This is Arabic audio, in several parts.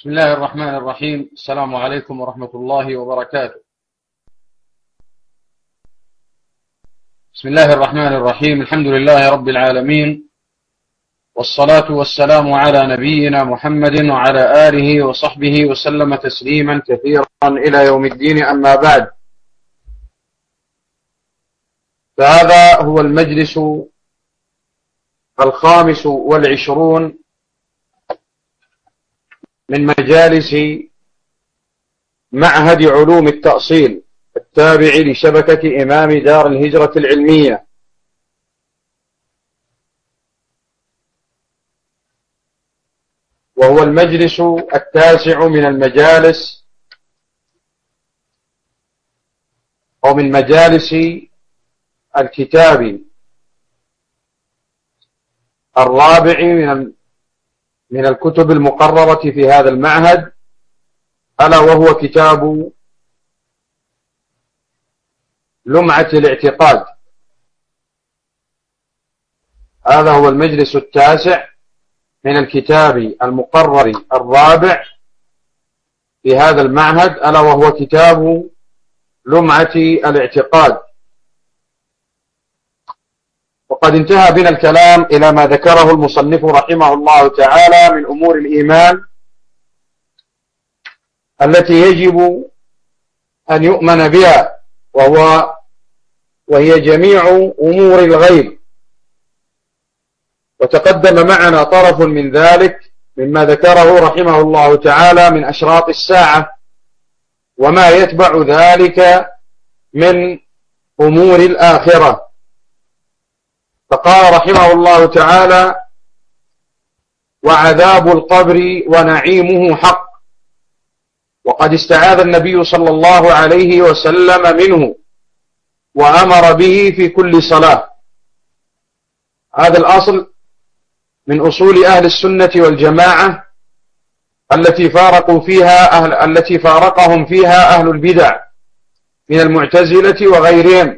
بسم الله الرحمن الرحيم. السلام عليكم ورحمة الله وبركاته. بسم الله الرحمن الرحيم. الحمد لله رب العالمين، والصلاة والسلام على نبينا محمد وعلى آله وصحبه وسلم تسليما كثيرا إلى يوم الدين. أما بعد، فهذا هو المجلس 25 من مجالس معهد علوم التأصيل التابع لشبكة إمام دار الهجرة العلمية. وهو المجلس 9 من المجالس أو من مجالس الكتاب الرابع من الكتب المقررة في هذا المعهد، ألا وهو كتاب لمعة الاعتقاد. هذا هو المجلس 9 من الكتاب المقرر الرابع في هذا المعهد، ألا وهو كتاب لمعة الاعتقاد. وقد انتهى بنا الكلام إلى ما ذكره المصنف رحمه الله تعالى من أمور الإيمان التي يجب أن يؤمن بها، وهي جميع أمور الغيب. وتقدم معنا طرف من ذلك مما ذكره رحمه الله تعالى من أشراط الساعة وما يتبع ذلك من أمور الآخرة. فقال رحمه الله تعالى: وعذاب القبر ونعيمه حق. وقد استعاذ النبي صلى الله عليه وسلم منه وأمر به في كل صلاة. هذا الأصل من أصول أهل السنة والجماعة التي فارقهم فيها أهل البدع من المعتزلة وغيرهم.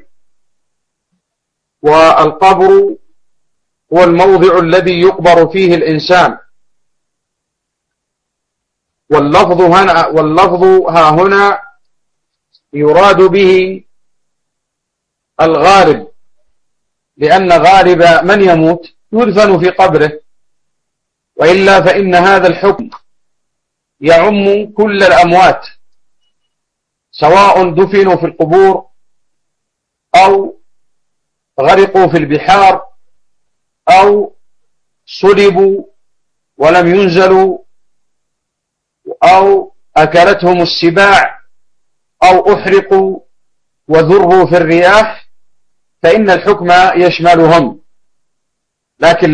والقبر هو الموضع الذي يقبر فيه الإنسان. واللفظ ها هنا يراد به الغالب، لأن غالب من يموت يدفن في قبره، وإلا فإن هذا الحكم يعم كل الأموات، سواء دفنوا في القبور أو غرقوا في البحار أو صلبوا ولم ينزلوا أو أكلتهم السباع أو أحرقوا وذروا في الرياح، فإن الحكم يشملهم. لكن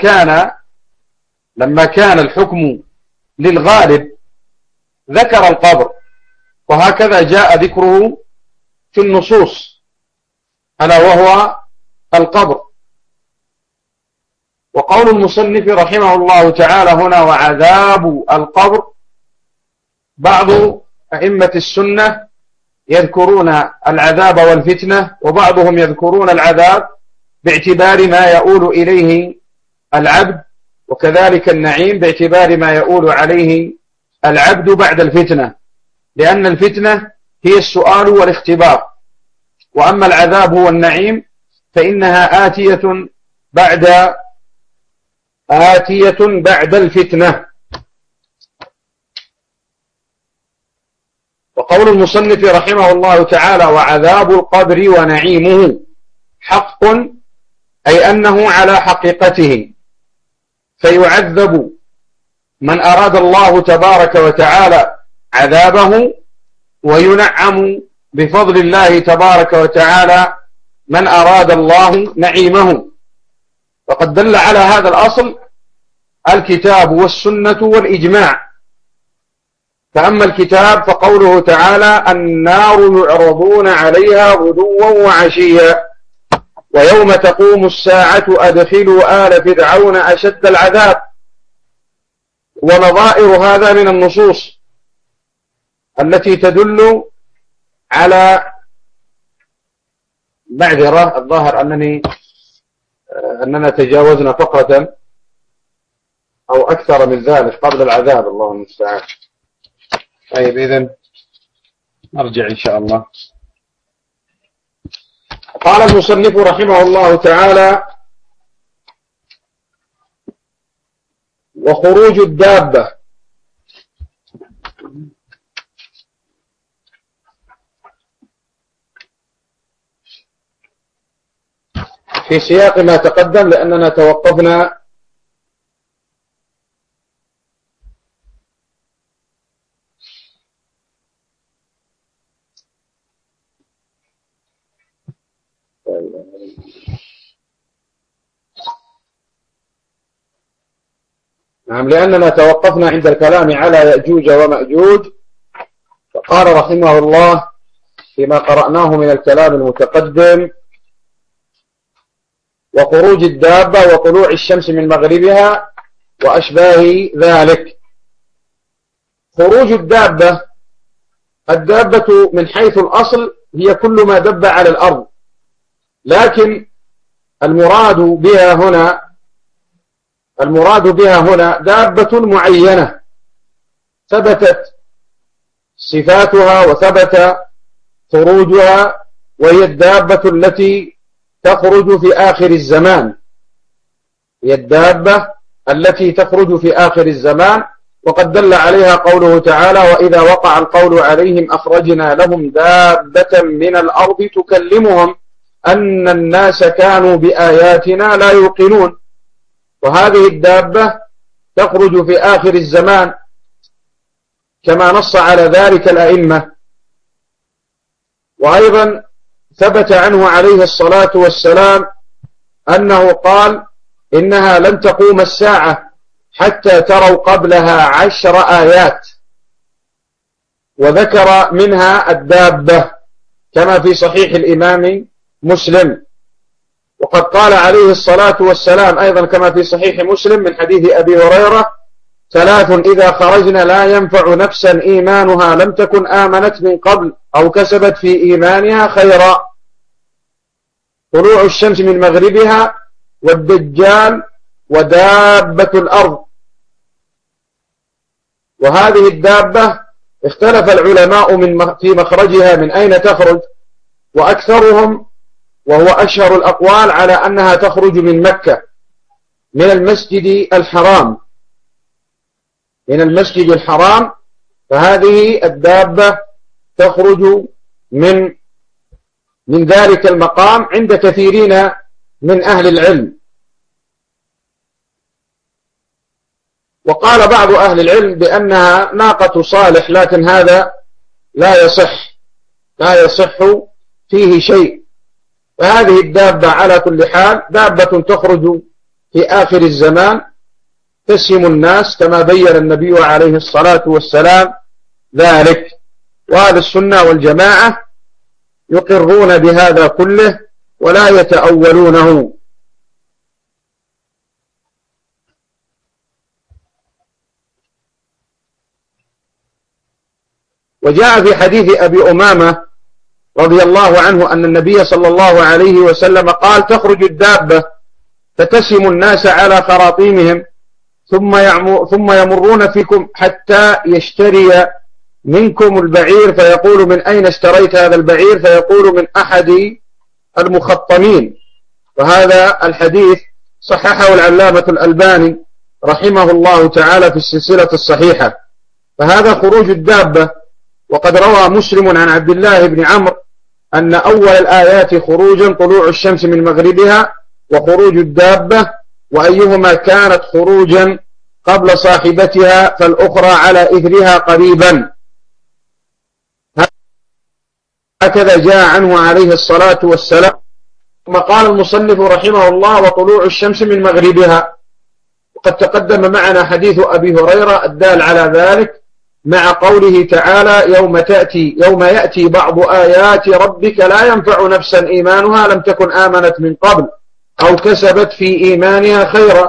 لما كان الحكم للغالب ذكر القبر، وهكذا جاء ذكره في النصوص، ألا وهو القبر. وقول المصنف رحمه الله تعالى هنا: وعذاب القبر، بعض أئمة السنة يذكرون العذاب والفتنة، وبعضهم يذكرون العذاب باعتبار ما يؤول إليه العبد، وكذلك النعيم باعتبار ما يؤول عليه العبد بعد الفتنة، لأن الفتنة هي السؤال والاختبار، وأما العذاب والنعيم فإنها آتية بعد الفتنة. وقول المصنف رحمه الله تعالى: وعذاب القبر ونعيمه حق، أي أنه على حقيقته، فيعذب من أراد الله تبارك وتعالى عذابه، وينعم بفضل الله تبارك وتعالى من أراد الله نعيمه. وقد دل على هذا الأصل الكتاب والسنة والإجماع. فأما الكتاب فقوله تعالى: النار يعرضون عليها غدوا وعشيا ويوم تقوم الساعة أدخلوا آل فرعون أشد العذاب. ونظائر هذا من النصوص التي تدل على معذرة، الظاهر أننا تجاوزنا فقرة أو أو أكثر من ذلك قبل العذاب، الله المستعان. طيب إذن نرجع إن شاء الله. قال المصنف رحمه الله تعالى: وخروج الدابة. في سياق ما تقدم، لأننا توقفنا لأننا توقفنا عند الكلام على يأجوج ومأجوج، فقال رحمه الله فيما قرأناه من الكلام المتقدم: وخروج الدابة وطلوع الشمس من مغربها وأشباه ذلك. خروج الدابة من حيث الأصل هي كل ما دب على الأرض، لكن المراد بها هنا دابة معينة ثبتت صفاتها وثبت خروجها، وهي الدابة التي تخرج في آخر الزمان. هي الدابة التي تخرج في آخر الزمان، وقد دل عليها قوله تعالى: وإذا وقع القول عليهم أخرجنا لهم دابة من الأرض تكلمهم أن الناس كانوا بآياتنا لا يوقنون. وهذه الدابة تخرج في آخر الزمان كما نص على ذلك الأئمة. وأيضا ثبت عنه عليه الصلاة والسلام أنه قال: إنها لن تقوم الساعة حتى تروا قبلها 10 آيات، وذكر منها الدابة كما في صحيح الإمام مسلم. وقد قال عليه الصلاة والسلام أيضا كما في صحيح مسلم من حديث أبي هريرة: 3 إذا خرجنا لا ينفع نفسا إيمانها لم تكن آمنت من قبل أو كسبت في إيمانها خيرا: طلوع الشمس من مغربها، والدجال، ودابة الأرض. وهذه الدابة اختلف العلماء في مخرجها من أين تخرج، وأكثرهم وهو أشهر الأقوال على أنها تخرج من مكة، من المسجد الحرام. فهذه الدابة تخرج من ذلك المقام عند كثيرين من أهل العلم. وقال بعض أهل العلم بأنها ناقة صالح، لكن هذا لا يصح فيه شيء. فهذه الدابة على كل حال دابة تخرج في آخر الزمان تسهم الناس كما بين النبي عليه الصلاة والسلام ذلك. وهذا السنة والجماعة يقرون بهذا كله ولا يتأولونه. وجاء في حديث أبي أمامة رضي الله عنه أن النبي صلى الله عليه وسلم قال: تخرج الدابة فتسم الناس على خراطيمهم ثم يمرون فيكم حتى يشتري منكم البعير، فيقول: من أين اشتريت هذا البعير؟ فيقول: من أحد المخطمين. وهذا الحديث صححه العلامة الألباني رحمه الله تعالى في السلسلة الصحيحة. فهذا خروج الدابة. وقد روى مسلم عن عبد الله بن عمرو أن أول الآيات خروجا طلوع الشمس من مغربها وخروج الدابة، وأيهما كانت خروجا قبل صاحبتها فالأخرى على إثرها قريبا. هكذا جاء عنه عليه الصلاة والسلام. ثم قال المصنف رحمه الله: وطلوع الشمس من مغربها. وقد تقدم معنا حديث أبي هريرة الدال على ذلك، مع قوله تعالى: يوم يأتي بعض آيات ربك لا ينفع نفسا إيمانها لم تكن آمنت من قبل أو كسبت في إيمانها خيرا.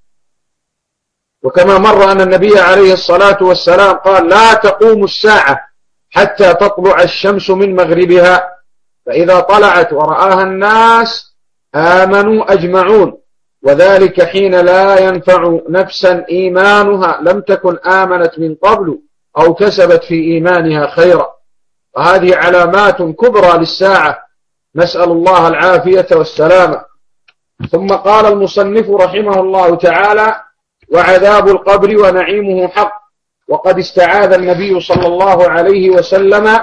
وكما مر أن النبي عليه الصلاة والسلام قال: لا تقوم الساعة حتى تطلع الشمس من مغربها، فإذا طلعت ورآها الناس آمنوا أجمعون، وذلك حين لا ينفع نفسا إيمانها لم تكن آمنت من قبل أو كسبت في إيمانها خيرا. وهذه علامات كبرى للساعة، نسأل الله العافية والسلامة. ثم قال المصنف رحمه الله تعالى: وعذاب القبر ونعيمه حق. وقد استعاذ النبي صلى الله عليه وسلم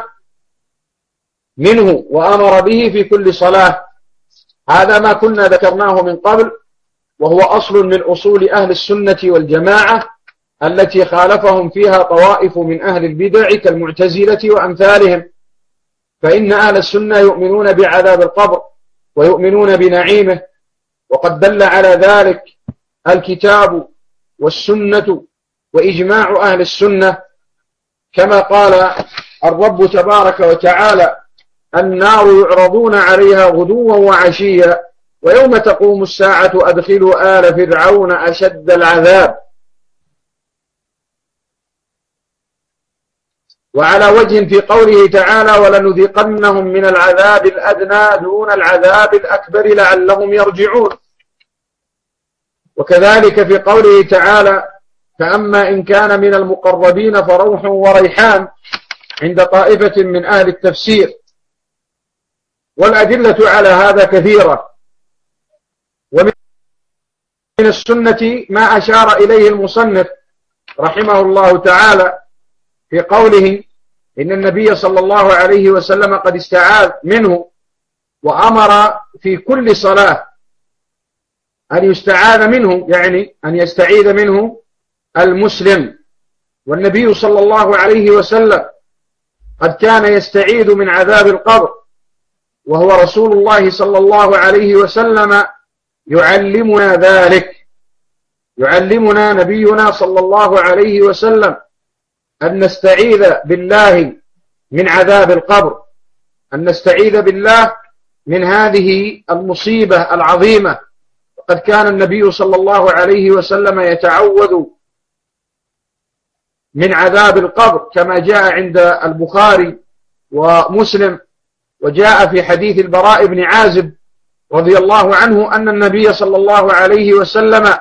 منه وأمر به في كل صلاة. هذا ما كنا ذكرناه من قبل، وهو أصل من أصول أهل السنة والجماعة التي خالفهم فيها طوائف من أهل البدع كالمعتزلة وأمثالهم. فإن أهل السنة يؤمنون بعذاب القبر ويؤمنون بنعيمه، وقد دل على ذلك الكتاب والسنة وإجماع أهل السنة، كما قال الرب تبارك وتعالى: النار يعرضون عليها غدوا وعشيا ويوم تقوم الساعة أدخلوا آل فرعون أشد العذاب. وعلى وجه في قوله تعالى: ولنذيقنهم من العذاب الأدنى دون العذاب الأكبر لعلهم يرجعون. وكذلك في قوله تعالى: فأما إن كان من المقربين فروح وريحان، عند طائفة من أهل التفسير. والأدلة على هذا كثيرة. ومن السنة ما أشار إليه المصنف رحمه الله تعالى في قوله: إن النبي صلى الله عليه وسلم قد استعاذ منه وأمر في كل صلاة أن يستعاذ منه، يعني أن يستعيذ منه المسلم. والنبي صلى الله عليه وسلم قد كان يستعيذ من عذاب القبر، وهو رسول الله صلى الله عليه وسلم يعلمنا ذلك. يعلمنا نبينا صلى الله عليه وسلم أن نستعيذ بالله من عذاب القبر، أن نستعيذ بالله من هذه المصيبة العظيمة. وقد كان النبي صلى الله عليه وسلم يتعوذ من عذاب القبر كما جاء عند البخاري ومسلم، وجاء في حديث البراء بن عازب رضي الله عنه أن النبي صلى الله عليه وسلم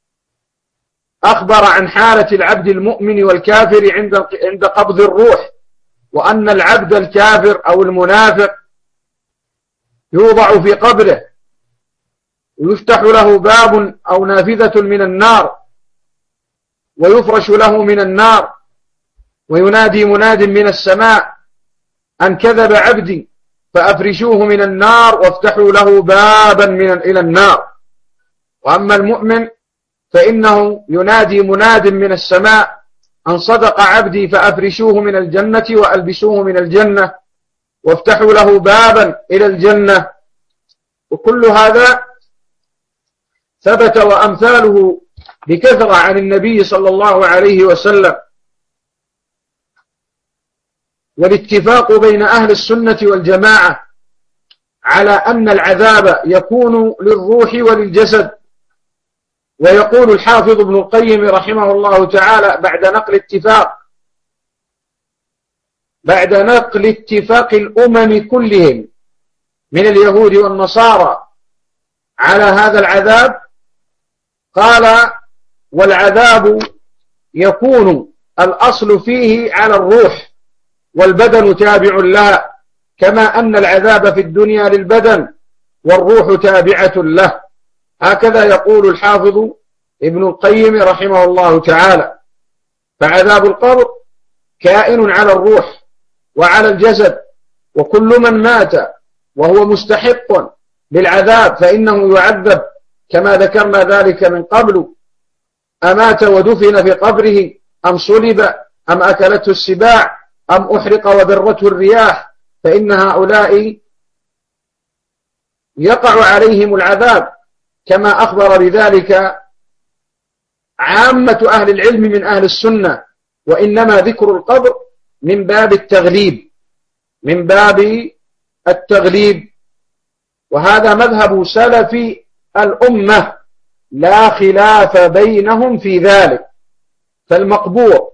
أخبر عن حالة العبد المؤمن والكافر عند قبض الروح، وأن العبد الكافر أو المنافق يوضع في قبره ويفتح له باب أو نافذة من النار ويفرش له من النار، وينادي مناد من السماء: أن كذب عبدي فأفرشوه من النار وافتحوا له بابا إلى النار. وأما المؤمن فإنه ينادي مناد من السماء: أن صدق عبدي فأفرشوه من الجنة وألبسوه من الجنة وافتحوا له بابا إلى الجنة. وكل هذا ثبت وأمثاله بكثرة عن النبي صلى الله عليه وسلم. والاتفاق بين أهل السنة والجماعة على أن العذاب يكون للروح وللجسد. ويقول الحافظ ابن القيم رحمه الله تعالى بعد نقل اتفاق الأمم كلهم من اليهود والنصارى على هذا العذاب، قال: والعذاب يكون الأصل فيه على الروح والبدن تابع لها، كما أن العذاب في الدنيا للبدن والروح تابعة له. هكذا يقول الحافظ ابن القيم رحمه الله تعالى. فعذاب القبر كائن على الروح وعلى الجسد، وكل من مات وهو مستحق للعذاب فإنه يعذب، كما ذكرنا ذلك من قبل: أمات ودفن في قبره، أم صلب، أم أكلته السباع، أم أحرق وذرته الرياح، فإن هؤلاء يقع عليهم العذاب، كما أخبر بذلك عامة أهل العلم من أهل السنة. وإنما ذكر القبر من باب التغليب، وهذا مذهب سلف الأمة لا خلاف بينهم في ذلك. فالمقبور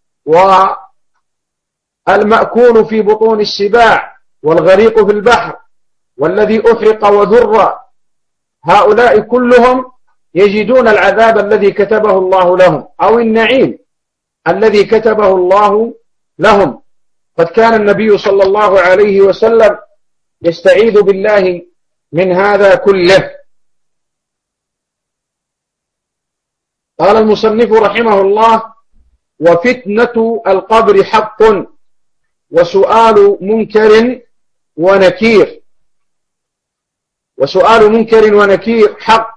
والمأكول في بطون السباع والغريق في البحر والذي أحرق وذر، هؤلاء كلهم يجدون العذاب الذي كتبه الله لهم أو النعيم الذي كتبه الله لهم. قد كان النبي صلى الله عليه وسلم يستعيذ بالله من هذا كله. قال المصنف رحمه الله: وفتنة القبر حق وسؤال منكر ونكير. وسؤال منكر ونكير حق،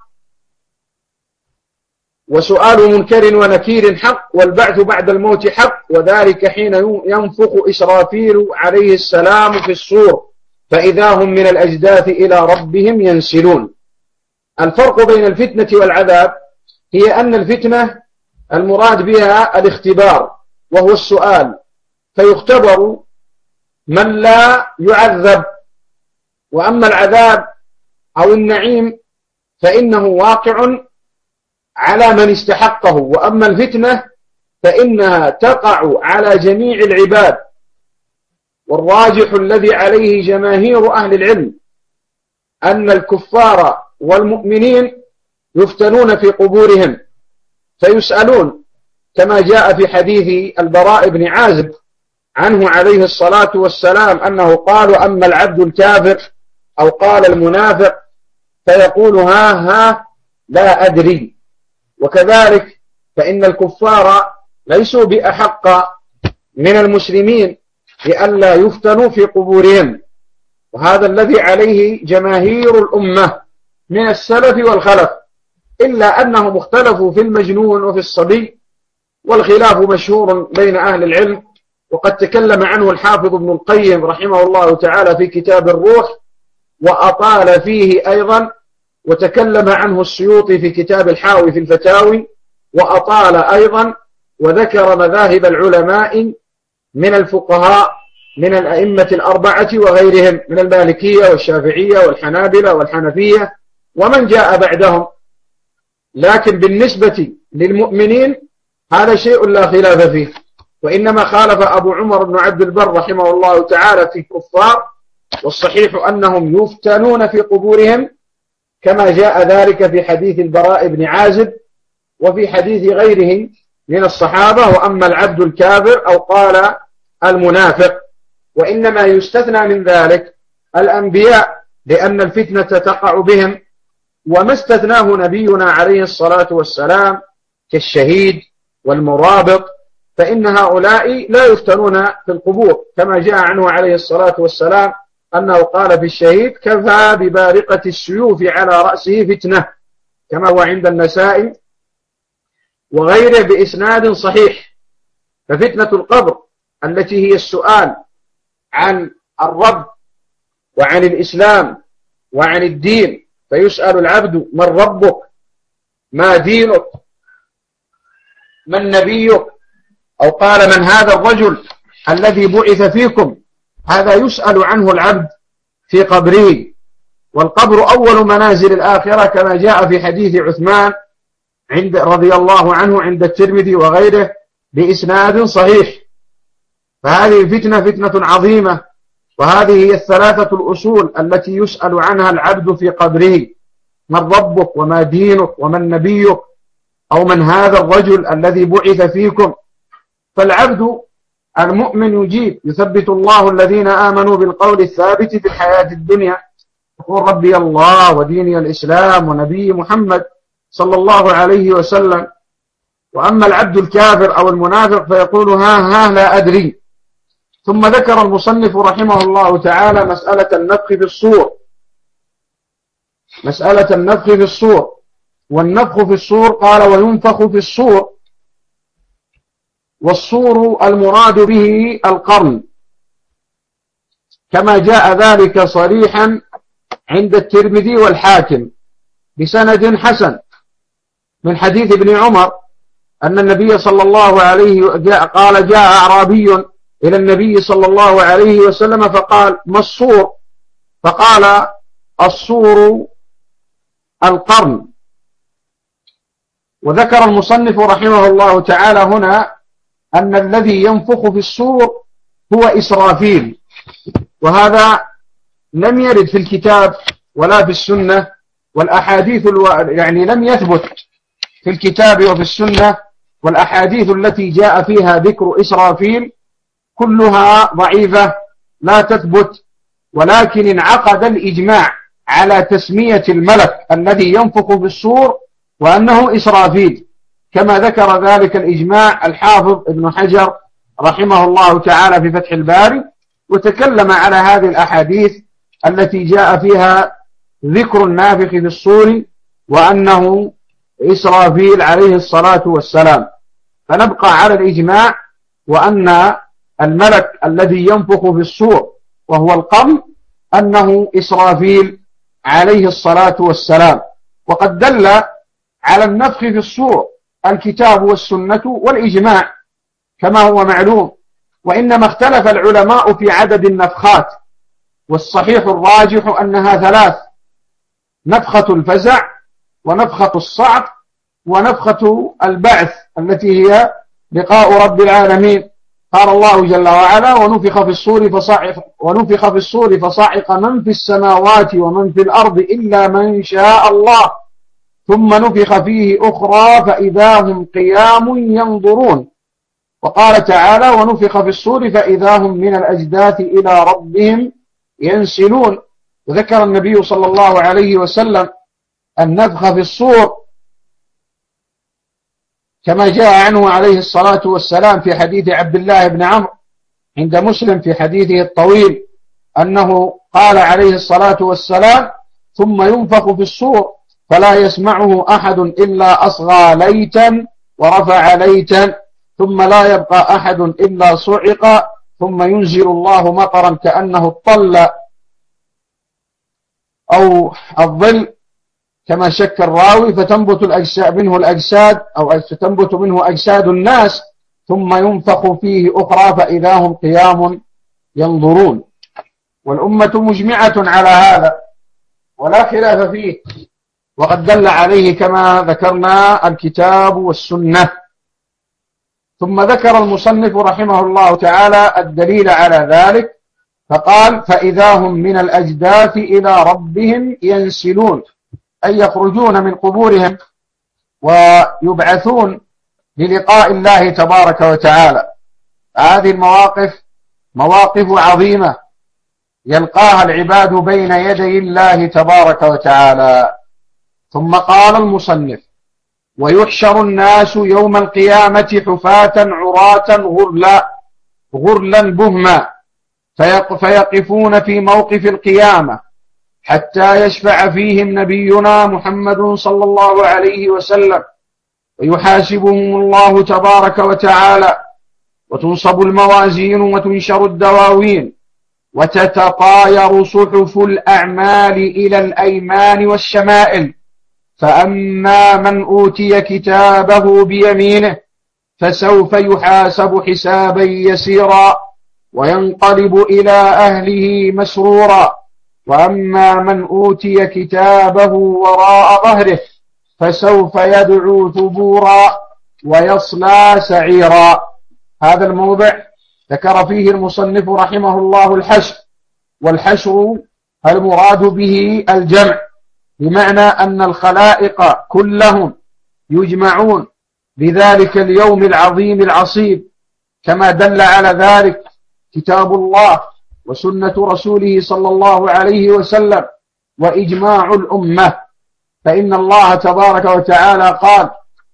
وسؤال منكر ونكير حق، والبعث بعد الموت حق، وذلك حين ينفخ إسرافيل عليه السلام في الصور فإذا هم من الأجداث إلى ربهم ينسلون. الفرق بين الفتنة والعذاب هي أن الفتنة المراد بها الاختبار وهو السؤال، فيختبر من لا يعذب، وأما العذاب أو النعيم فإنه واقع على من استحقه، وأما الفتنة فإنها تقع على جميع العباد. والراجح الذي عليه جماهير أهل العلم أن الكفار والمؤمنين يفتنون في قبورهم فيسألون، كما جاء في حديث البراء بن عازب عنه عليه الصلاة والسلام أنه قال: أما العبد الكافر، أو قال المنافق، فيقول: ها لا أدري. وكذلك فإن الكفار ليسوا بأحق من المسلمين لئلا يفتنوا في قبورهم، وهذا الذي عليه جماهير الأمة من السلف والخلف، إلا أنهم اختلفوا في المجنون وفي الصبي، والخلاف مشهور بين أهل العلم، وقد تكلم عنه الحافظ ابن القيم رحمه الله تعالى في كتاب الروح، وأطال فيه أيضا، وتكلم عنه السيوطي في كتاب الحاوي في الفتاوي وأطال أيضا، وذكر مذاهب العلماء من الفقهاء من الأئمة الأربعة وغيرهم من المالكية والشافعية والحنابلة والحنفية ومن جاء بعدهم. لكن بالنسبة للمؤمنين هذا شيء لا خلاف فيه، وإنما خالف أبو عمر بن عبد البر رحمه الله تعالى في الكفار، والصحيح أنهم يفتنون في قبورهم كما جاء ذلك في حديث البراء بن عازب وفي حديث غيره من الصحابة. وأما العبد الكافر، أو قال المنافق، وإنما يستثنى من ذلك الأنبياء لأن الفتنة تقع بهم، وما استثناه نبينا عليه الصلاة والسلام كالشهيد والمرابط، فإن هؤلاء لا يفتنون في القبور، كما جاء عنه عليه الصلاة والسلام أنه قال في الشهيد: كفى ببارقة السيوف على رأسه فتنة، كما هو عند النسائي وغيره بإسناد صحيح. ففتنة القبر التي هي السؤال عن الرب وعن الإسلام وعن الدين، فيسأل العبد: من ربك؟ ما دينك؟ من نبيك؟ أو قال: من هذا الرجل الذي بعث فيكم؟ هذا يسأل عنه العبد في قبره. والقبر أول منازل الآخرة، كما جاء في حديث عثمان رضي الله عنه عند الترمذي وغيره بإسناد صحيح. فهذه الفتنة فتنة عظيمة، وهذه هي الثلاثة الأصول التي يسأل عنها العبد في قبره: من ربك؟ وما دينك؟ ومن نبيك؟ أو من هذا الرجل الذي بعث فيكم؟ فالعبد المؤمن يجيب: يثبت الله الذين آمنوا بالقول الثابت في الحياة الدنيا، يقول: ربي الله وديني الإسلام ونبي محمد صلى الله عليه وسلم. وأما العبد الكافر أو المنافق فيقول: ها لا أدري. ثم ذكر المصنف رحمه الله تعالى مسألة النفخ في الصور. مسألة النفخ في الصور. والنفخ في الصور قال: وينفخ في الصور، والصور المراد به القرن، كما جاء ذلك صريحا عند الترمذي والحاكم بسند حسن من حديث ابن عمر أن النبي صلى الله عليه قال: جاء أعرابي إلى النبي صلى الله عليه وسلم فقال: ما الصور؟ فقال: الصور القرن. وذكر المصنف رحمه الله تعالى هنا أن الذي ينفخ في الصور هو إسرافيل، وهذا لم يرد في الكتاب ولا في السنة والأحاديث يعني لم يثبت في الكتاب وفي السنة، والأحاديث التي جاء فيها ذكر إسرافيل كلها ضعيفة لا تثبت، ولكن انعقد الإجماع على تسمية الملك الذي ينفخ في الصور وأنه إسرافيل، كما ذكر ذلك الإجماع الحافظ ابن حجر رحمه الله تعالى في فتح الباري، وتكلم على هذه الأحاديث التي جاء فيها ذكر النافخ في الصور وأنه إسرافيل عليه الصلاة والسلام. فنبقى على الإجماع وأن الملك الذي ينفخ في الصور وهو القمر أنه إسرافيل عليه الصلاة والسلام. وقد دل على النفخ في الصور الكتاب والسنة والإجماع كما هو معلوم، وإنما اختلف العلماء في عدد النفخات، والصحيح الراجح أنها 3: نفخة الفزع، ونفخة الصعق، ونفخة البعث التي هي لقاء رب العالمين. قال الله جل وعلا: ونفخ في الصور فصعق من في السماوات ومن في الأرض إلا من شاء الله ثم نفخ فيه أخرى فإذا هم قيام ينظرون. وقال تعالى: ونفخ في الصور فإذا هم من الأجداث إلى ربهم ينسلون. وذكر النبي صلى الله عليه وسلم النفخ في الصور كما جاء عنه عليه الصلاة والسلام في حديث عبد الله بن عمرو عند مسلم في حديثه الطويل أنه قال عليه الصلاة والسلام: ثم ينفخ في الصور فلا يسمعه أحد إلا أصغى ليتا ورفع ليتا، ثم لا يبقى أحد إلا صعق، ثم ينزل الله مطرا كأنه الطل أو الظل كما شك الراوي، فتنبت منه الأجساد أو تنبت منه أجساد الناس، ثم ينفخ فيه أخرى فإذا هم قيام ينظرون. والأمة مجمعة على هذا ولا خلاف فيه، وقد دل عليه كما ذكرنا الكتاب والسنة. ثم ذكر المصنف رحمه الله تعالى الدليل على ذلك، فقال: فإذا هم من الأجداث إلى ربهم ينسلون، أي يخرجون من قبورهم ويبعثون للقاء الله تبارك وتعالى. هذه المواقف مواقف عظيمة يلقاها العباد بين يدي الله تبارك وتعالى. ثم قال المصنف: ويحشر الناس يوم القيامة حفاة عراة غرلا بهما، فيقفون في موقف القيامة حتى يشفع فيهم نبينا محمد صلى الله عليه وسلم، ويحاسبهم الله تبارك وتعالى، وتنصب الموازين وتنشر الدواوين، وتتطاير صحف الأعمال إلى الأيمان والشمائل. فأما من أوتي كتابه بيمينه فسوف يحاسب حسابا يسيرا وينقلب إلى أهله مسرورا، وأما من أوتي كتابه وراء ظهره فسوف يدعو ثبورا ويصلى سعيرا. هذا الموضع ذكر فيه المصنف رحمه الله الحشر، والحشر المراد به الجمع، بمعنى أن الخلائق كلهم يجمعون بذلك اليوم العظيم العصيب، كما دل على ذلك كتاب الله وسنة رسوله صلى الله عليه وسلم وإجماع الأمة. فإن الله تبارك وتعالى قال: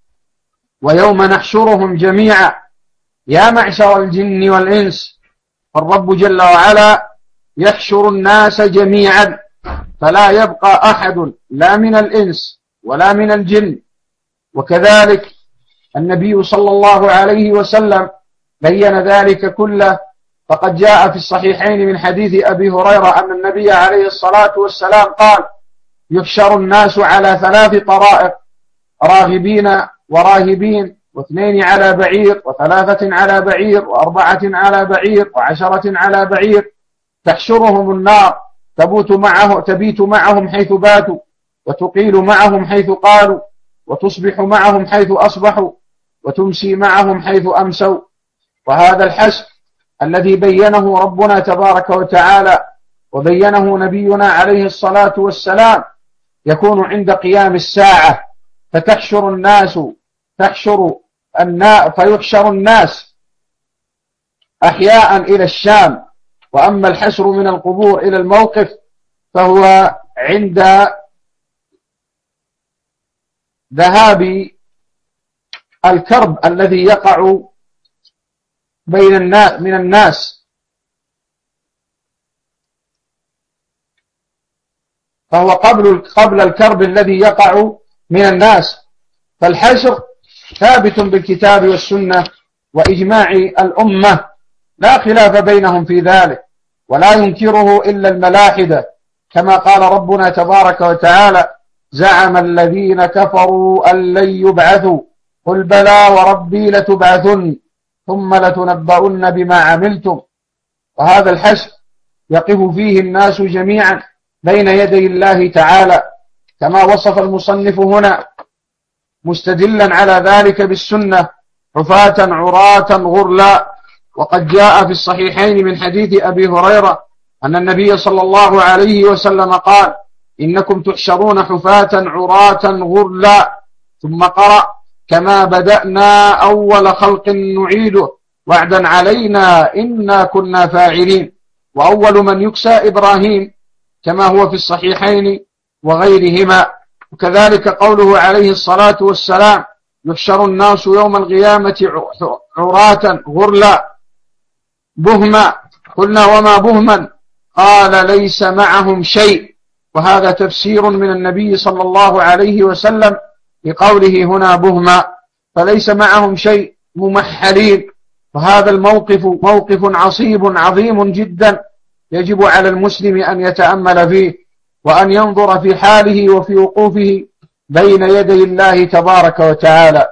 ويوم نحشرهم جميعا يا معشر الجن والإنس. فالرب جل وعلا يحشر الناس جميعا، فلا يبقى أحد لا من الإنس ولا من الجن. وكذلك النبي صلى الله عليه وسلم بين ذلك كله، فقد جاء في الصحيحين من حديث أبي هريرة أن النبي عليه الصلاة والسلام قال: يحشر الناس على 3 طرائق: راغبين وراهبين، 2 على بعير، 3 على بعير، 4 على بعير، 10 على بعير. تحشرهم النار، تبيت معهم حيث باتوا، وتقيل معهم حيث قالوا، وتصبح معهم حيث أصبحوا، وتمسي معهم حيث أمسوا. وهذا الحشر الذي بينه ربنا تبارك وتعالى وبينه نبينا عليه الصلاة والسلام يكون عند قيام الساعة، فيحشر الناس أحياء إلى الشام، وأما الحشر من القبور إلى الموقف فهو عند ذهاب الكرب الذي يقع من الناس، فهو قبل الكرب الذي يقع من الناس. فالحشر ثابت بالكتاب والسنة وإجماع الأمة، لا خلاف بينهم في ذلك، ولا ينكره إلا الملاحدة، كما قال ربنا تبارك وتعالى: زعم الذين كفروا أن لن يبعثوا قل بلى وربي لتبعثن ثم لتنبؤن بما عملتم. وهذا الحشر يقف فيه الناس جميعا بين يدي الله تعالى، كما وصف المصنف هنا مستدلا على ذلك بالسنة: حفاة عراة غرلا. وقد جاء في الصحيحين من حديث أبي هريرة أن النبي صلى الله عليه وسلم قال: إنكم تحشرون حفاة عراة غرلا. ثم قرأ: كما بدأنا أول خلق نعيده وعدا علينا إنا كنا فاعلين. وأول من يكسى إبراهيم، كما هو في الصحيحين وغيرهما. وكذلك قوله عليه الصلاة والسلام: يحشر الناس يوم القيامة عراة غرلا بهما. قلنا: وما بهما؟ قال: ليس معهم شيء. وهذا تفسير من النبي صلى الله عليه وسلم لقوله هنا بهما، فليس معهم شيء، ممحلين. وهذا الموقف موقف عصيب عظيم جدا، يجب على المسلم أن يتأمل فيه، وأن ينظر في حاله وفي وقوفه بين يدي الله تبارك وتعالى.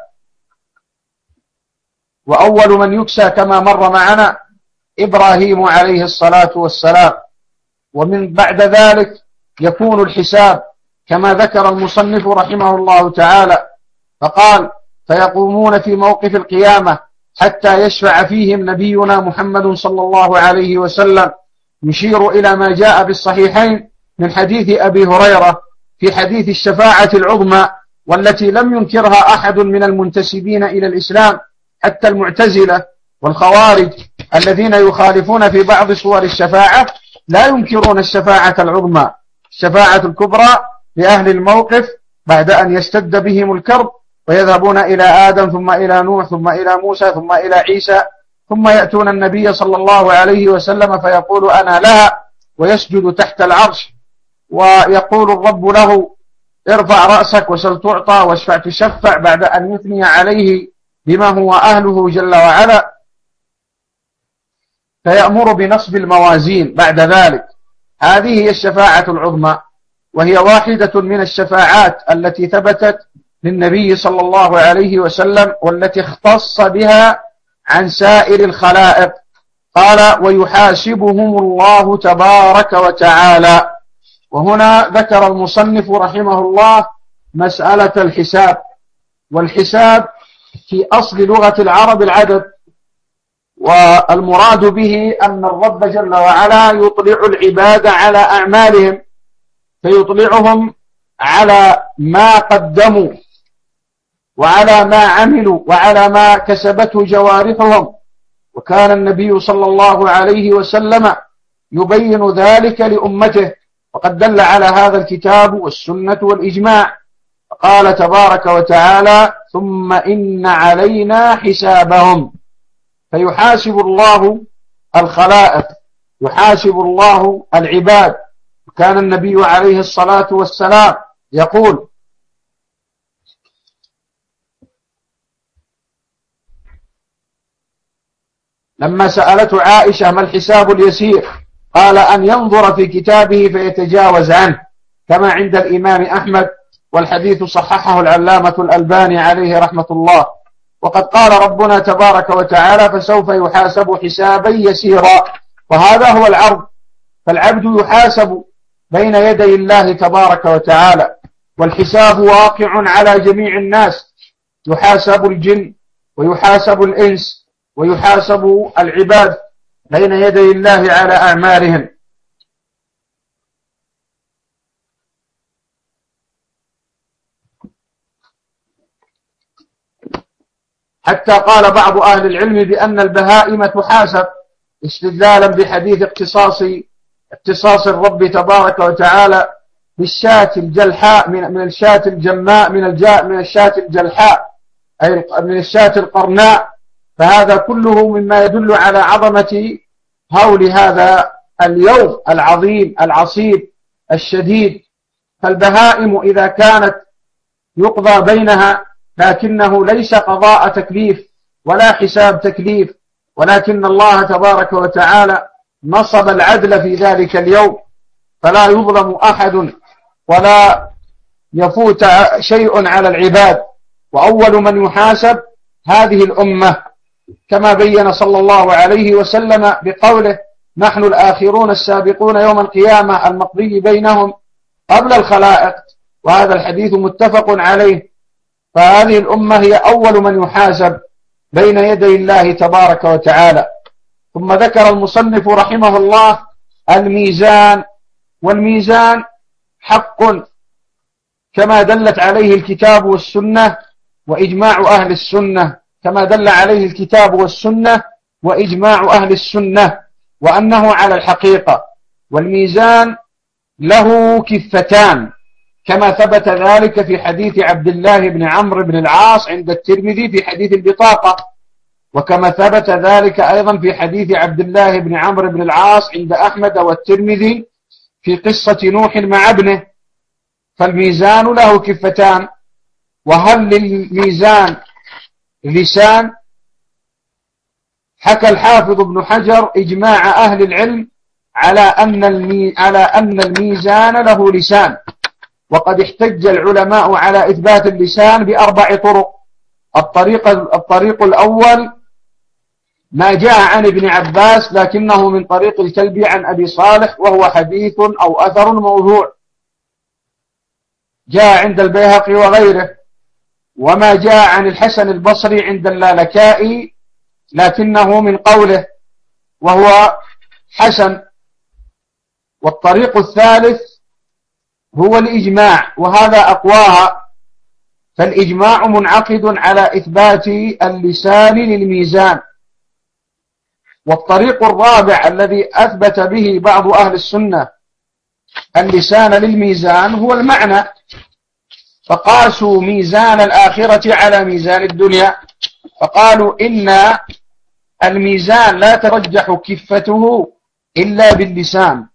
وأول من يكسى كما مر معنا إبراهيم عليه الصلاة والسلام. ومن بعد ذلك يكون الحساب، كما ذكر المصنف رحمه الله تعالى، فقال: فيقومون في موقف القيامة حتى يشفع فيهم نبينا محمد صلى الله عليه وسلم، يشير إلى ما جاء بالصحيحين من حديث أبي هريرة في حديث الشفاعة العظمى، والتي لم ينكرها أحد من المنتسبين إلى الإسلام، حتى المعتزلة والخوارج الذين يخالفون في بعض صور الشفاعة لا ينكرون الشفاعة العظمى، الشفاعة الكبرى لأهل الموقف بعد أن يشتد بهم الكرب، ويذهبون إلى آدم ثم إلى نوح ثم إلى موسى ثم إلى عيسى، ثم يأتون النبي صلى الله عليه وسلم فيقول: أنا لها، ويسجد تحت العرش، ويقول الرب له: ارفع رأسك وسل تعطى واشفع تشفع، بعد أن يثني عليه بما هو أهله جل وعلا، فيأمر بنصب الموازين بعد ذلك. هذه هي الشفاعة العظمى، وهي واحدة من الشفاعات التي ثبتت للنبي صلى الله عليه وسلم، والتي اختص بها عن سائر الخلائق. قال: ويحاسبهم الله تبارك وتعالى. وهنا ذكر المصنف رحمه الله مسألة الحساب. والحساب في أصل لغة العرب العدد، والمراد به أن الرب جل وعلا يطلع العباد على أعمالهم، فيطلعهم على ما قدموا وعلى ما عملوا وعلى ما كسبته جوارحهم. وكان النبي صلى الله عليه وسلم يبين ذلك لأمته، وقد دل على هذا الكتاب والسنة والإجماع. قال تبارك وتعالى: ثم إن علينا حسابهم. فيحاسب الله الخلائق، يحاسب الله العباد. كان النبي عليه الصلاة والسلام يقول: لما سألته عائشة: ما الحساب اليسير؟ قال: أن ينظر في كتابه فيتجاوز عنه، كما عند الإمام أحمد، والحديث صححه العلامة الألباني عليه رحمة الله. وقد قال ربنا تبارك وتعالى: فسوف يحاسب حسابا يسيرا. وهذا هو العرض، فالعبد يحاسب بين يدي الله تبارك وتعالى، والحساب واقع على جميع الناس، يحاسب الجن ويحاسب الإنس ويحاسب العباد بين يدي الله على أعمالهم. حتى قال بعض أهل العلم بأن البهائم تحاسب استدلالا بحديث اختصاص الرب تبارك وتعالى بالشاة الجلحاء من الشاة الجماء من الشاة الجلحاء أي من الشاة القرناء. فهذا كله مما يدل على عظمة هول هذا اليوم العظيم العصيب الشديد. فالبهائم إذا كانت يقضى بينها لكنه ليس قضاء تكليف ولا حساب تكليف، ولكن الله تبارك وتعالى نصب العدل في ذلك اليوم، فلا يظلم أحد ولا يفوت شيء على العباد. وأول من يحاسب هذه الأمة، كما بين صلى الله عليه وسلم بقوله: نحن الآخرون السابقون يوم القيامة المقضي بينهم قبل الخلائق. وهذا الحديث متفق عليه. فهذه الأمة هي أول من يحاسب بين يدي الله تبارك وتعالى. ثم ذكر المصنف رحمه الله الميزان، والميزان حق كما دلت عليه الكتاب والسنة وإجماع أهل السنة، كما دل عليه الكتاب والسنة وإجماع أهل السنة، وأنه على الحقيقة. والميزان له كفتان كما ثبت ذلك في حديث عبد الله بن عمرو بن العاص عند الترمذي في حديث البطاقة، وكما ثبت ذلك أيضا في حديث عبد الله بن عمرو بن العاص عند أحمد والترمذي في قصة نوح مع ابنه. فالميزان له كفتان. وهل للميزان لسان؟ حكى الحافظ ابن حجر إجماع أهل العلم على أن الميزان له لسان. وقد احتج العلماء على إثبات اللسان ب4 طرق. الطريق الأول ما جاء عن ابن عباس لكنه من طريق الكلبي عن أبي صالح، وهو حديث أو أثر موضوع جاء عند البيهقي وغيره. وما جاء عن الحسن البصري عند اللالكائي لكنه من قوله وهو حسن. والطريق الثالث هو الإجماع، وهذا أقواها. فالإجماع منعقد على إثبات اللسان للميزان. والطريق الرابع الذي أثبت به بعض أهل السنة اللسان للميزان هو المعنى، فقاسوا ميزان الآخرة على ميزان الدنيا، فقالوا إن الميزان لا ترجح كفته إلا باللسان،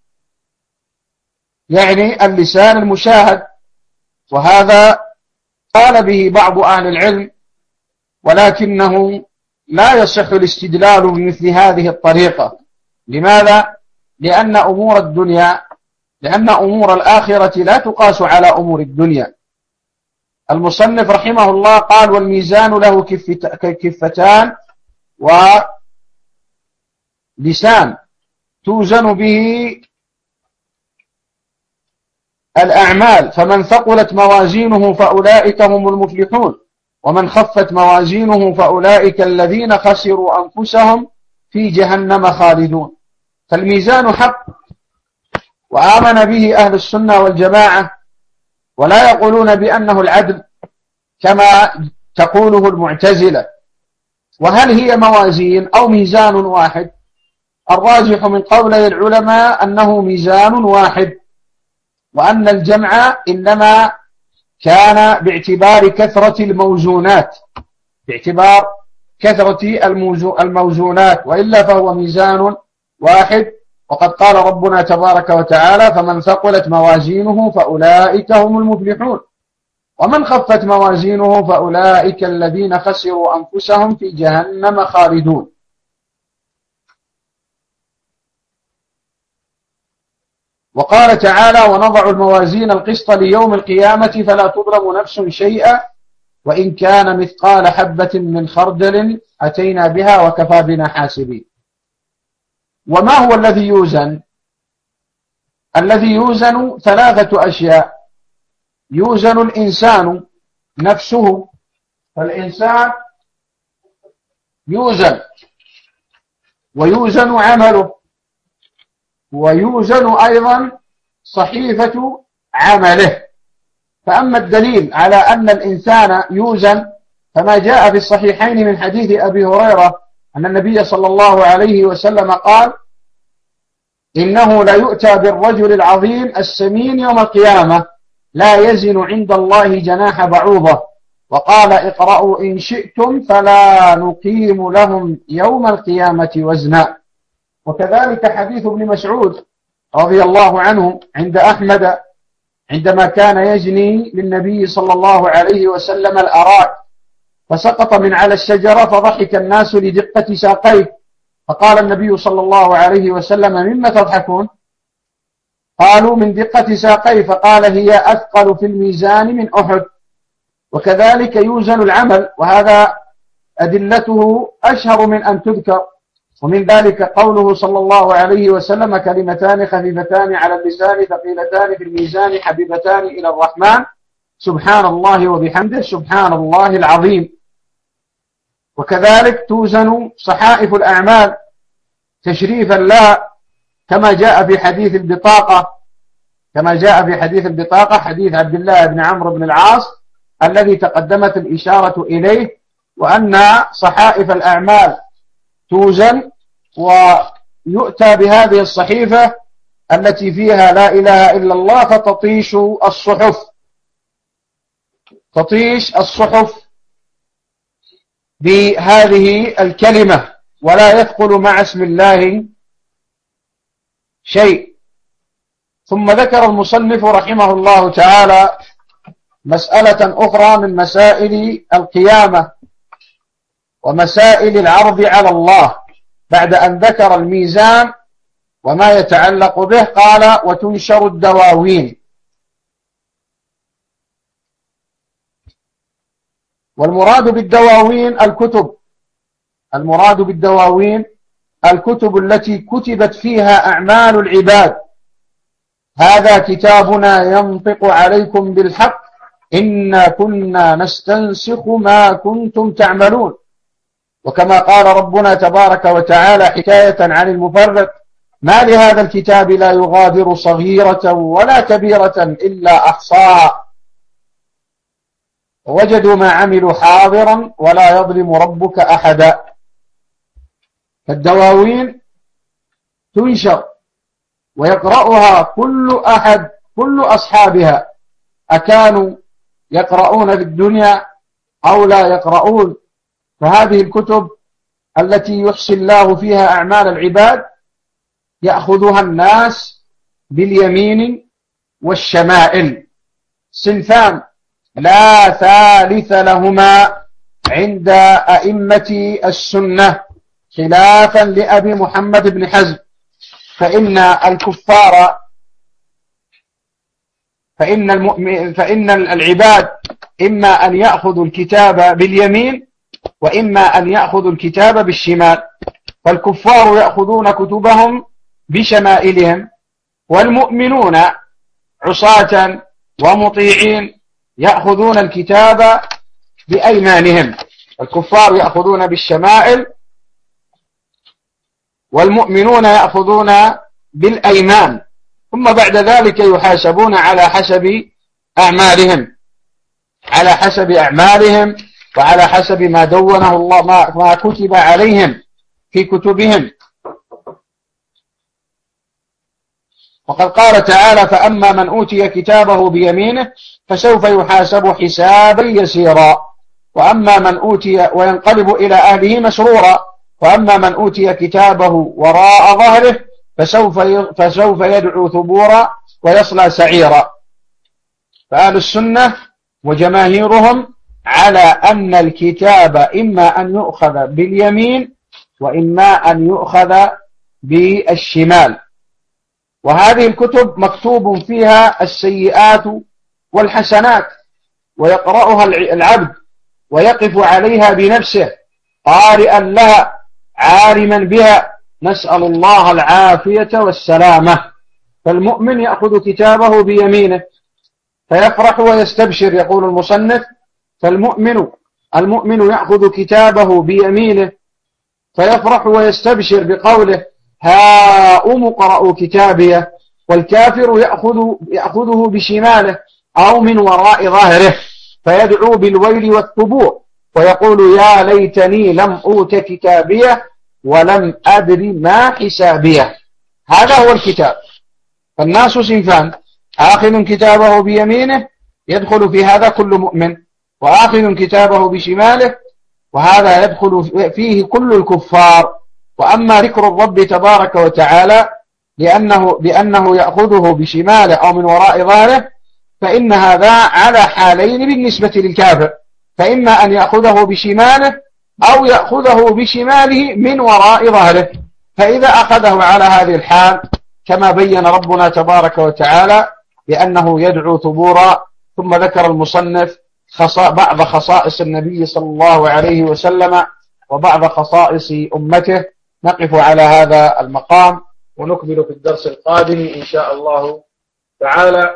يعني اللسان المشاهد. وهذا قال به بعض أهل العلم، ولكنه لا يصح الاستدلال بمثل هذه الطريقة. لماذا؟ لأن أمور الآخرة لا تقاس على أمور الدنيا. المصنف رحمه الله قال: والميزان له كفتان ولسان توزن به الأعمال، فمن ثقلت موازينه فأولئك هم المفلحون، ومن خفت موازينه فأولئك الذين خسروا أنفسهم في جهنم خالدون. فالميزان حق، وآمن به أهل السنة والجماعة، ولا يقولون بأنه العدل كما تقوله المعتزلة. وهل هي موازين أو ميزان واحد؟ الراجح من قولي العلماء أنه ميزان واحد، وأن الجمع إنما كان باعتبار كثرة الموزونات، وإلا فهو ميزان واحد. وقد قال ربنا تبارك وتعالى: فمن ثقلت موازينه فأولئك هم المفلحون، ومن خفت موازينه فأولئك الذين خسروا أنفسهم في جهنم خالدون. وقال تعالى: ونضع الموازين القسط ليوم القيامة فلا تظلم نفس شيئا وإن كان مثقال حبة من خردل أتينا بها وكفى بنا حاسبين. وما هو الذي يوزن؟ الذي يوزن 3 أشياء: يوزن الإنسان نفسه، فالإنسان يوزن، ويوزن عمله، ويوزن أيضا صحيفة عمله. فأما الدليل على أن الإنسان يوزن كما جاء في الصحيحين من حديث أبي هريرة أن النبي صلى الله عليه وسلم قال: إنه لا يؤتى بالرجل العظيم السمين يوم القيامة لا يزن عند الله جناح بعوضة. وقال: اقرأوا إن شئتم فلا نقيم لهم يوم القيامة وزنا. وكذلك حديث ابن مسعود رضي الله عنه عند أحمد عندما كان يجني للنبي صلى الله عليه وسلم الأراك فسقط من على الشجرة فضحك الناس لدقة ساقيه، فقال النبي صلى الله عليه وسلم: مما تضحكون؟ قالوا: من دقة ساقيه. فقال: هي أثقل في الميزان من أحد. وكذلك يوزن العمل، وهذا أدلته أشهر من أن تذكر، ومن ذلك قوله صلى الله عليه وسلم: كلمتان خفيفتان على اللسان ثقيلتان في الميزان حبيبتان إلى الرحمن سبحان الله وبحمده سبحان الله العظيم. وكذلك توزن صحائف الأعمال تشريفا لها كما جاء في حديث البطاقة، حديث عبد الله بن عمرو بن العاص الذي تقدمت الإشارة إليه، وأن صحائف الأعمال توزن ويؤتى بهذه الصحيفة التي فيها لا إله إلا الله فتطيش الصحف بهذه الكلمة ولا يثقل مع اسم الله شيء. ثم ذكر المصنف رحمه الله تعالى مسألة أخرى من مسائل القيامة ومسائل العرض على الله بعد أن ذكر الميزان وما يتعلق به. قال: وتنشر الدواوين. والمراد بالدواوين الكتب التي كتبت فيها أعمال العباد. هذا كتابنا ينطق عليكم بالحق إنا كنا نستنسخ ما كنتم تعملون. وكما قال ربنا تبارك وتعالى حكاية عن المفرط: ما لهذا الكتاب لا يغادر صغيرة ولا كبيرة إلا أحصاها ووجدوا ما عملوا حاضرا ولا يظلم ربك أحدا. فالدواوين تنشر ويقرأها كل أصحابها، أكانوا يقرؤون في الدنيا أو لا يقرؤون. فهذه الكتب التي يحصي الله فيها أعمال العباد يأخذها الناس باليمين والشمائل، صنفان لا ثالث لهما عند أئمة السنة، خلافا لأبي محمد بن حزم، فإن العباد إما أن يأخذوا الكتاب باليمين وإما أن يأخذوا الكتاب بالشمال. فالكفار يأخذون كتبهم بشمائلهم، والمؤمنون عصاة ومطيعين يأخذون الكتاب بأيمانهم. الكفار يأخذون بالشمائل والمؤمنون يأخذون بالأيمان، ثم بعد ذلك يحاسبون على حسب أعمالهم وعلى حسب ما دونه الله، ما كتب عليهم في كتبهم. وقد قال تعالى: فأما من أوتي كتابه بيمينه فسوف يحاسب حسابا يسيرا، وأما من أوتي وينقلب إلى أهله مسرورا، وأما من أوتي كتابه وراء ظهره فسوف يدعو ثبورا ويصلى سعيرا. فأهل السنة وجماهيرهم على أن الكتاب إما أن يؤخذ باليمين وإما أن يؤخذ بالشمال. وهذه الكتب مكتوب فيها السيئات والحسنات، ويقرأها العبد ويقف عليها بنفسه قارئا لها عالما بها، نسأل الله العافية والسلامة. فالمؤمن يأخذ كتابه بيمينه فيفرح ويستبشر. يقول المصنف: فالمؤمن يأخذ كتابه بيمينه فيفرح ويستبشر بقوله: هاؤم اقرءوا كتابيه. والكافر يأخذه بشماله أو من وراء ظهره فيدعو بالويل والثبور ويقول يا ليتني لم أوت كتابيه ولم أدري ما حسابيه. هذا هو الكتاب. فالناس صنفان: آخذ كتابه بيمينه، يدخل في هذا كل مؤمن، وآخذ كتابه بشماله، وهذا يدخل فيه كل الكفار. وأما ذكر الرب تبارك وتعالى بأنه يأخذه بشماله أو من وراء ظهره، فإن هذا على حالين بالنسبة للكافر، فإما أن يأخذه بشماله أو يأخذه بشماله من وراء ظهره. فإذا أخذه على هذه الحال كما بين ربنا تبارك وتعالى بأنه يدعو ثبورا، ثم ذكر المصنف بعض خصائص النبي صلى الله عليه وسلم وبعض خصائص أمته. نقف على هذا المقام ونكمل في الدرس القادم إن شاء الله تعالى،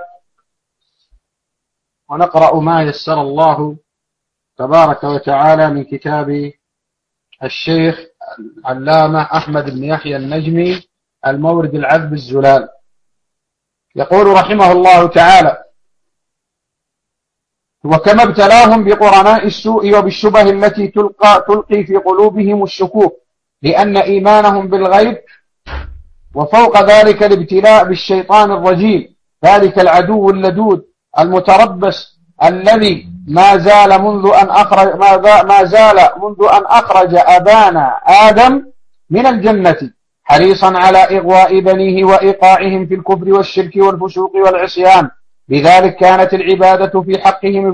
ونقرأ ما يسر الله تبارك وتعالى من كتاب الشيخ العلامة أحمد بن يحيى النجمي المورد العذب الزلال. يقول رحمه الله تعالى: وكما ابتلاهم بقرناء السوء وبالشبه التي تلقي في قلوبهم الشكوك لأن إيمانهم بالغيب، وفوق ذلك الابتلاء بالشيطان الرجيم، ذلك العدو اللدود المتربص الذي ما زال منذ أن أخرج أبانا آدم من الجنة حريصا على إغواء بنيه وإيقاعهم في الكفر والشرك والفسوق والعصيان. لذلك كانت العبادة في حقهم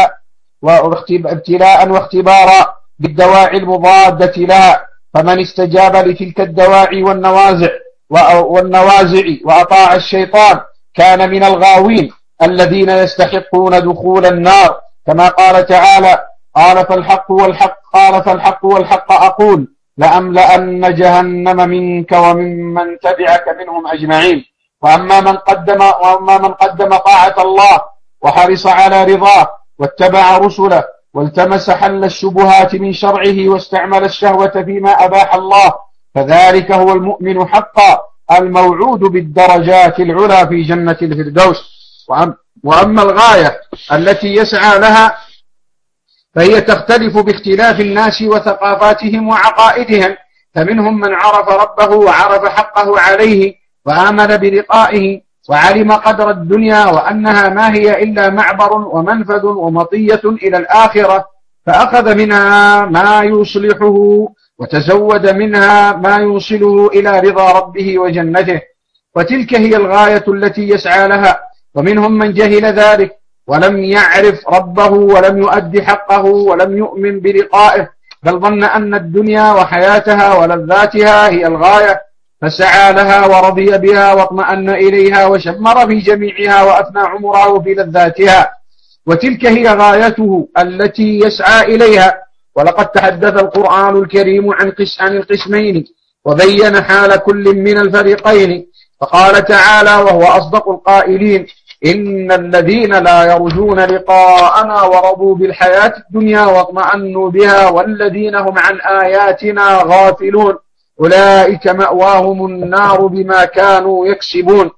ابتلاء واختبارا بالدواعي المضادة لها، فمن استجاب لتلك الدواعي والنوازع وأطاع الشيطان كان من الغاوين الذين يستحقون دخول النار، كما قال تعالى: قال فالحق والحق أقول لأملأن جهنم منك وممن تبعك منهم أجمعين. وأما من قدم طاعة الله وحرص على رضاه واتبع رسله والتمس حل الشبهات من شرعه واستعمل الشهوة فيما أباح الله، فذلك هو المؤمن حقا الموعود بالدرجات العلى في جنة الفردوس. وأما الغاية التي يسعى لها فهي تختلف باختلاف الناس وثقافاتهم وعقائدهم، فمنهم من عرف ربه وعرف حقه عليه وآمن بلقائه وعلم قدر الدنيا وأنها ما هي إلا معبر ومنفذ ومطية إلى الآخرة، فأخذ منها ما يصلحه وتزود منها ما يوصله إلى رضا ربه وجنته، وتلك هي الغاية التي يسعى لها. ومنهم من جهل ذلك ولم يعرف ربه ولم يؤدي حقه ولم يؤمن بلقائه، بل ظن أن الدنيا وحياتها ولذاتها هي الغاية، فسعى لها ورضي بها واطمأن إليها وشمر في جميعها وأفنى عمره في لذاتها، وتلك هي غايته التي يسعى إليها. ولقد تحدث القرآن الكريم عن القسمين وبين حال كل من الفريقين، فقال تعالى وهو أصدق القائلين: إن الذين لا يرجون لقاءنا ورضوا بالحياة الدنيا واطمأنوا بها والذين هم عن آياتنا غافلون أولئك مأواهم النار بما كانوا يكسبون.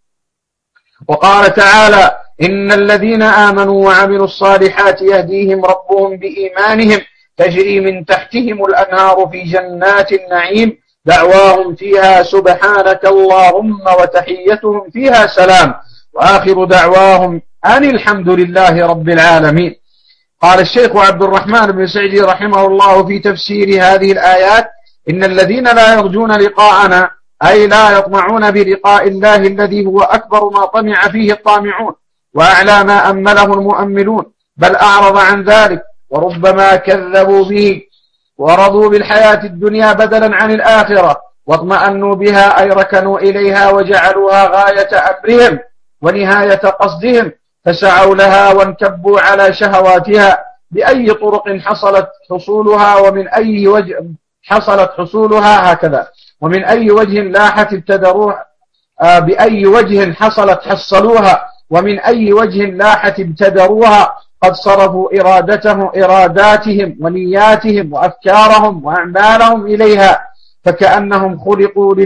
وقال تعالى: إن الذين آمنوا وعملوا الصالحات يهديهم ربهم بإيمانهم تجري من تحتهم الأنهار في جنات النعيم دعواهم فيها سبحانك اللهم وتحيتهم فيها سلام وآخر دعواهم أن الحمد لله رب العالمين. قال الشيخ عبد الرحمن بن سعدي رحمه الله في تفسير هذه الآيات: إن الذين لا يرجون لقاءنا أي لا يطمعون بلقاء الله الذي هو أكبر ما طمع فيه الطامعون وأعلى ما أمله المؤملون، بل أعرض عن ذلك وربما كذبوا به ورضوا بالحياة الدنيا بدلا عن الآخرة واطمأنوا بها أي ركنوا إليها وجعلوها غاية أمرهم ونهاية قصدهم، فسعوا لها وانكبوا على شهواتها بأي طرق حصلت حصولها ومن أي وجه حصلت حصولها هكذا ومن أي وجه لاحت ابتدروها بأي وجه حصلت حصلوها ومن أي وجه لاحت ابتدروها، قد صرفوا إراداتهم ونياتهم وأفكارهم وأعمالهم إليها، فكأنهم خلقوا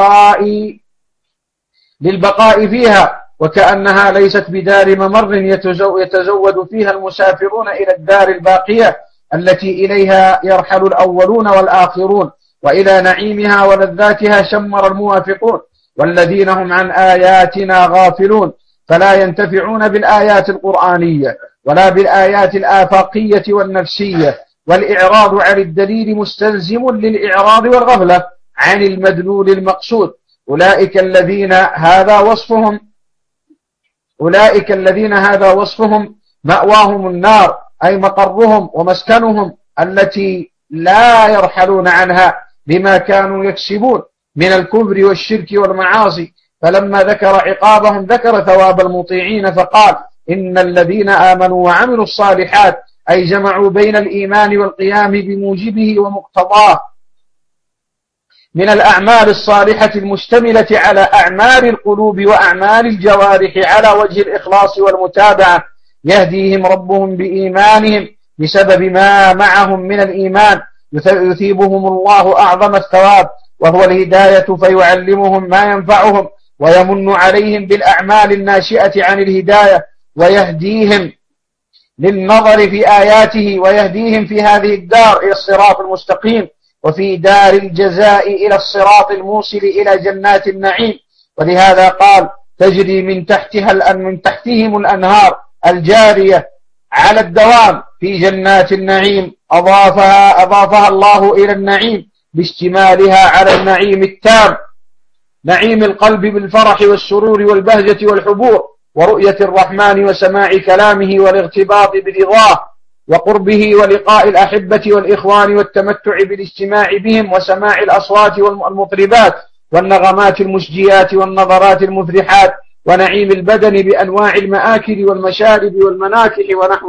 للبقاء فيها، وكأنها ليست بدار ممر يتزود فيها المسافرون إلى الدار الباقية، التي إليها يرحل الأولون والآخرون، وإلى نعيمها ولذاتها شمر الموافقون، والذين هم عن آياتنا غافلون، فلا ينتفعون بالآيات القرآنية ولا بالآيات الآفاقية والنفسية، والإعراض عن الدليل مستلزم للإعراض والغفلة عن المدلول المقصود. أولئك الذين هذا وصفهم مأواهم النار، أي مقرهم ومسكنهم التي لا يرحلون عنها بما كانوا يكسبون من الكفر والشرك والمعاصي. فلما ذكر عقابهم ذكر ثواب المطيعين فقال: إن الذين آمنوا وعملوا الصالحات، أي جمعوا بين الإيمان والقيام بموجبه ومقتضاه من الأعمال الصالحة المشتملة على أعمال القلوب وأعمال الجوارح على وجه الإخلاص والمتابعة، يهديهم ربهم بإيمانهم بسبب ما معهم من الإيمان، يثيبهم الله أعظم الثواب وهو الهداية، فيعلمهم ما ينفعهم ويمن عليهم بالأعمال الناشئة عن الهداية، ويهديهم للنظر في آياته، ويهديهم في هذه الدار إلى الصراط المستقيم، وفي دار الجزاء إلى الصراط الموصل إلى جنات النعيم. ولهذا قال: تجري من تحتهم الأنهار الجارية على الدوام في جنات النعيم، أضافها الله إلى النعيم باشتمالها على النعيم التام، نعيم القلب بالفرح والسرور والبهجة والحبور، ورؤية الرحمن وسماع كلامه والاغتباط برضاه وقربه ولقاء الأحبة والإخوان والتمتع بالاجتماع بهم وسماع الأصوات والمطربات والنغمات المشجيات والنظرات المفرحات، ونعيم البدن بأنواع المآكل والمشارب والمناكح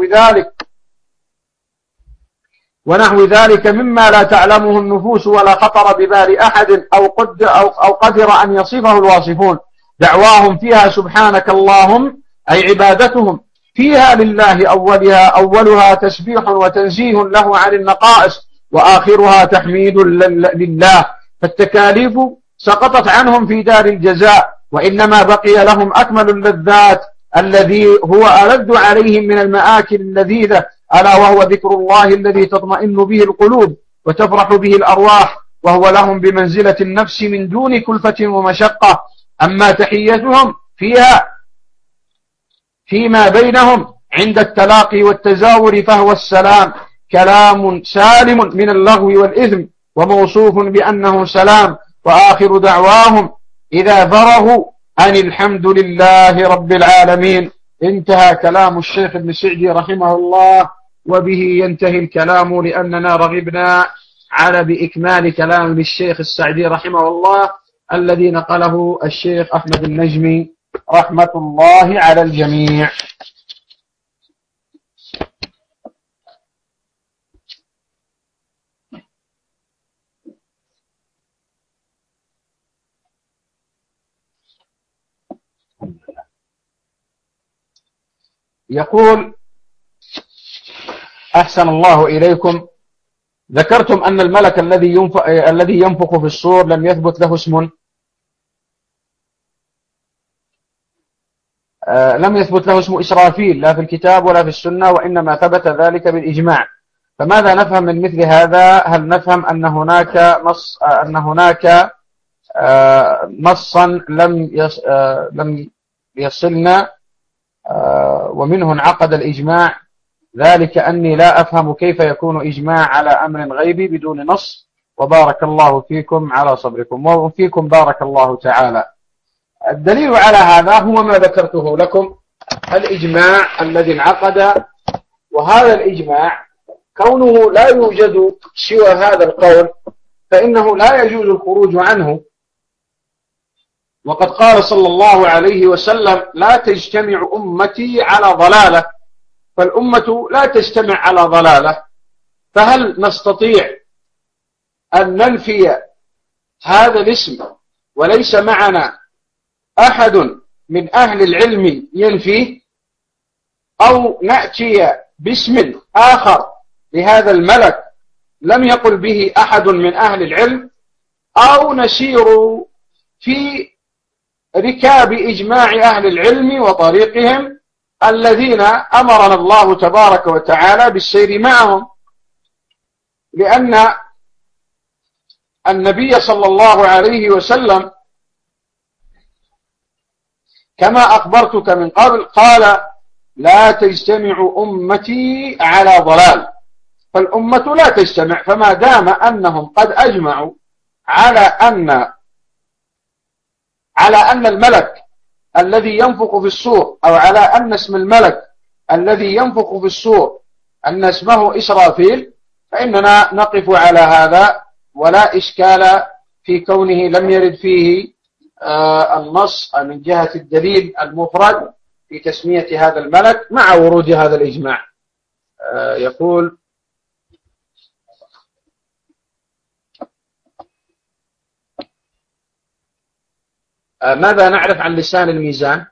ونحو ذلك مما لا تعلمه النفوس ولا خطر ببال أحد أو قدر أن يصفه الواصفون. دعواهم فيها سبحانك اللهم، أي عبادتهم فيها لله، أولها تسبيح وتنزيه له عن النقائص، وآخرها تحميد لله. فالتكاليف سقطت عنهم في دار الجزاء، وإنما بقي لهم أكمل اللذات الذي هو ألذ عليهم من المآكل اللذيذة، ألا وهو ذكر الله الذي تطمئن به القلوب وتفرح به الأرواح، وهو لهم بمنزلة النفس من دون كلفة ومشقة. أما تحيتهم فيها فيما بينهم عند التلاقي والتزاور فهو السلام، كلام سالم من اللغو والإثم وموصوف بأنه سلام. وآخر دعواهم إذا فرغوا أن الحمد لله رب العالمين. انتهى كلام الشيخ ابن سعدي رحمه الله، وبه ينتهي الكلام لأننا رغبنا على بإكمال كلام الشيخ السعدي رحمه الله الذي نقله الشيخ أحمد النجمي رحمة الله على الجميع. يقول: أحسن الله إليكم، ذكرتم أن الملك الذي ينفخ في الصور لم يثبت له اسم، لم يثبت له اسم إسرافيل لا في الكتاب ولا في السنة، وإنما ثبت ذلك بالإجماع. فماذا نفهم من مثل هذا؟ هل نفهم أن هناك نصا لم يصلنا ومنه انعقد الإجماع؟ ذلك أني لا أفهم كيف يكون إجماع على أمر غيبي بدون نص. وبارك الله فيكم على صبركم، وفيكم بارك الله تعالى. الدليل على هذا هو ما ذكرته لكم، الإجماع الذي انعقد، وهذا الإجماع كونه لا يوجد سوى هذا القول فإنه لا يجوز الخروج عنه. وقد قال صلى الله عليه وسلم: لا تجتمع أمتي على ضلالة، فالأمة لا تجتمع على ضلالة. فهل نستطيع أن ننفي هذا الاسم وليس معنا أحد من أهل العلم ينفيه، أو نأتي باسم آخر لهذا الملك لم يقل به أحد من أهل العلم، أو نسير في ركاب إجماع أهل العلم وطريقهم الذين أمرنا الله تبارك وتعالى بالسير معهم؟ لأن النبي صلى الله عليه وسلم كما أخبرتك من قبل قال لا تجتمع أمتي على ضلال، فالأمة لا تجتمع. فما دام أنهم قد أجمعوا على أن الملك الذي ينفخ في الصور، أو على أن اسم الملك الذي ينفخ في الصور أن اسمه إسرافيل، فإننا نقف على هذا، ولا إشكال في كونه لم يرد فيه النص من جهة الدليل المفرد في تسمية هذا الملك مع ورود هذا الإجماع. يقول ماذا نعرف عن لسان الميزان؟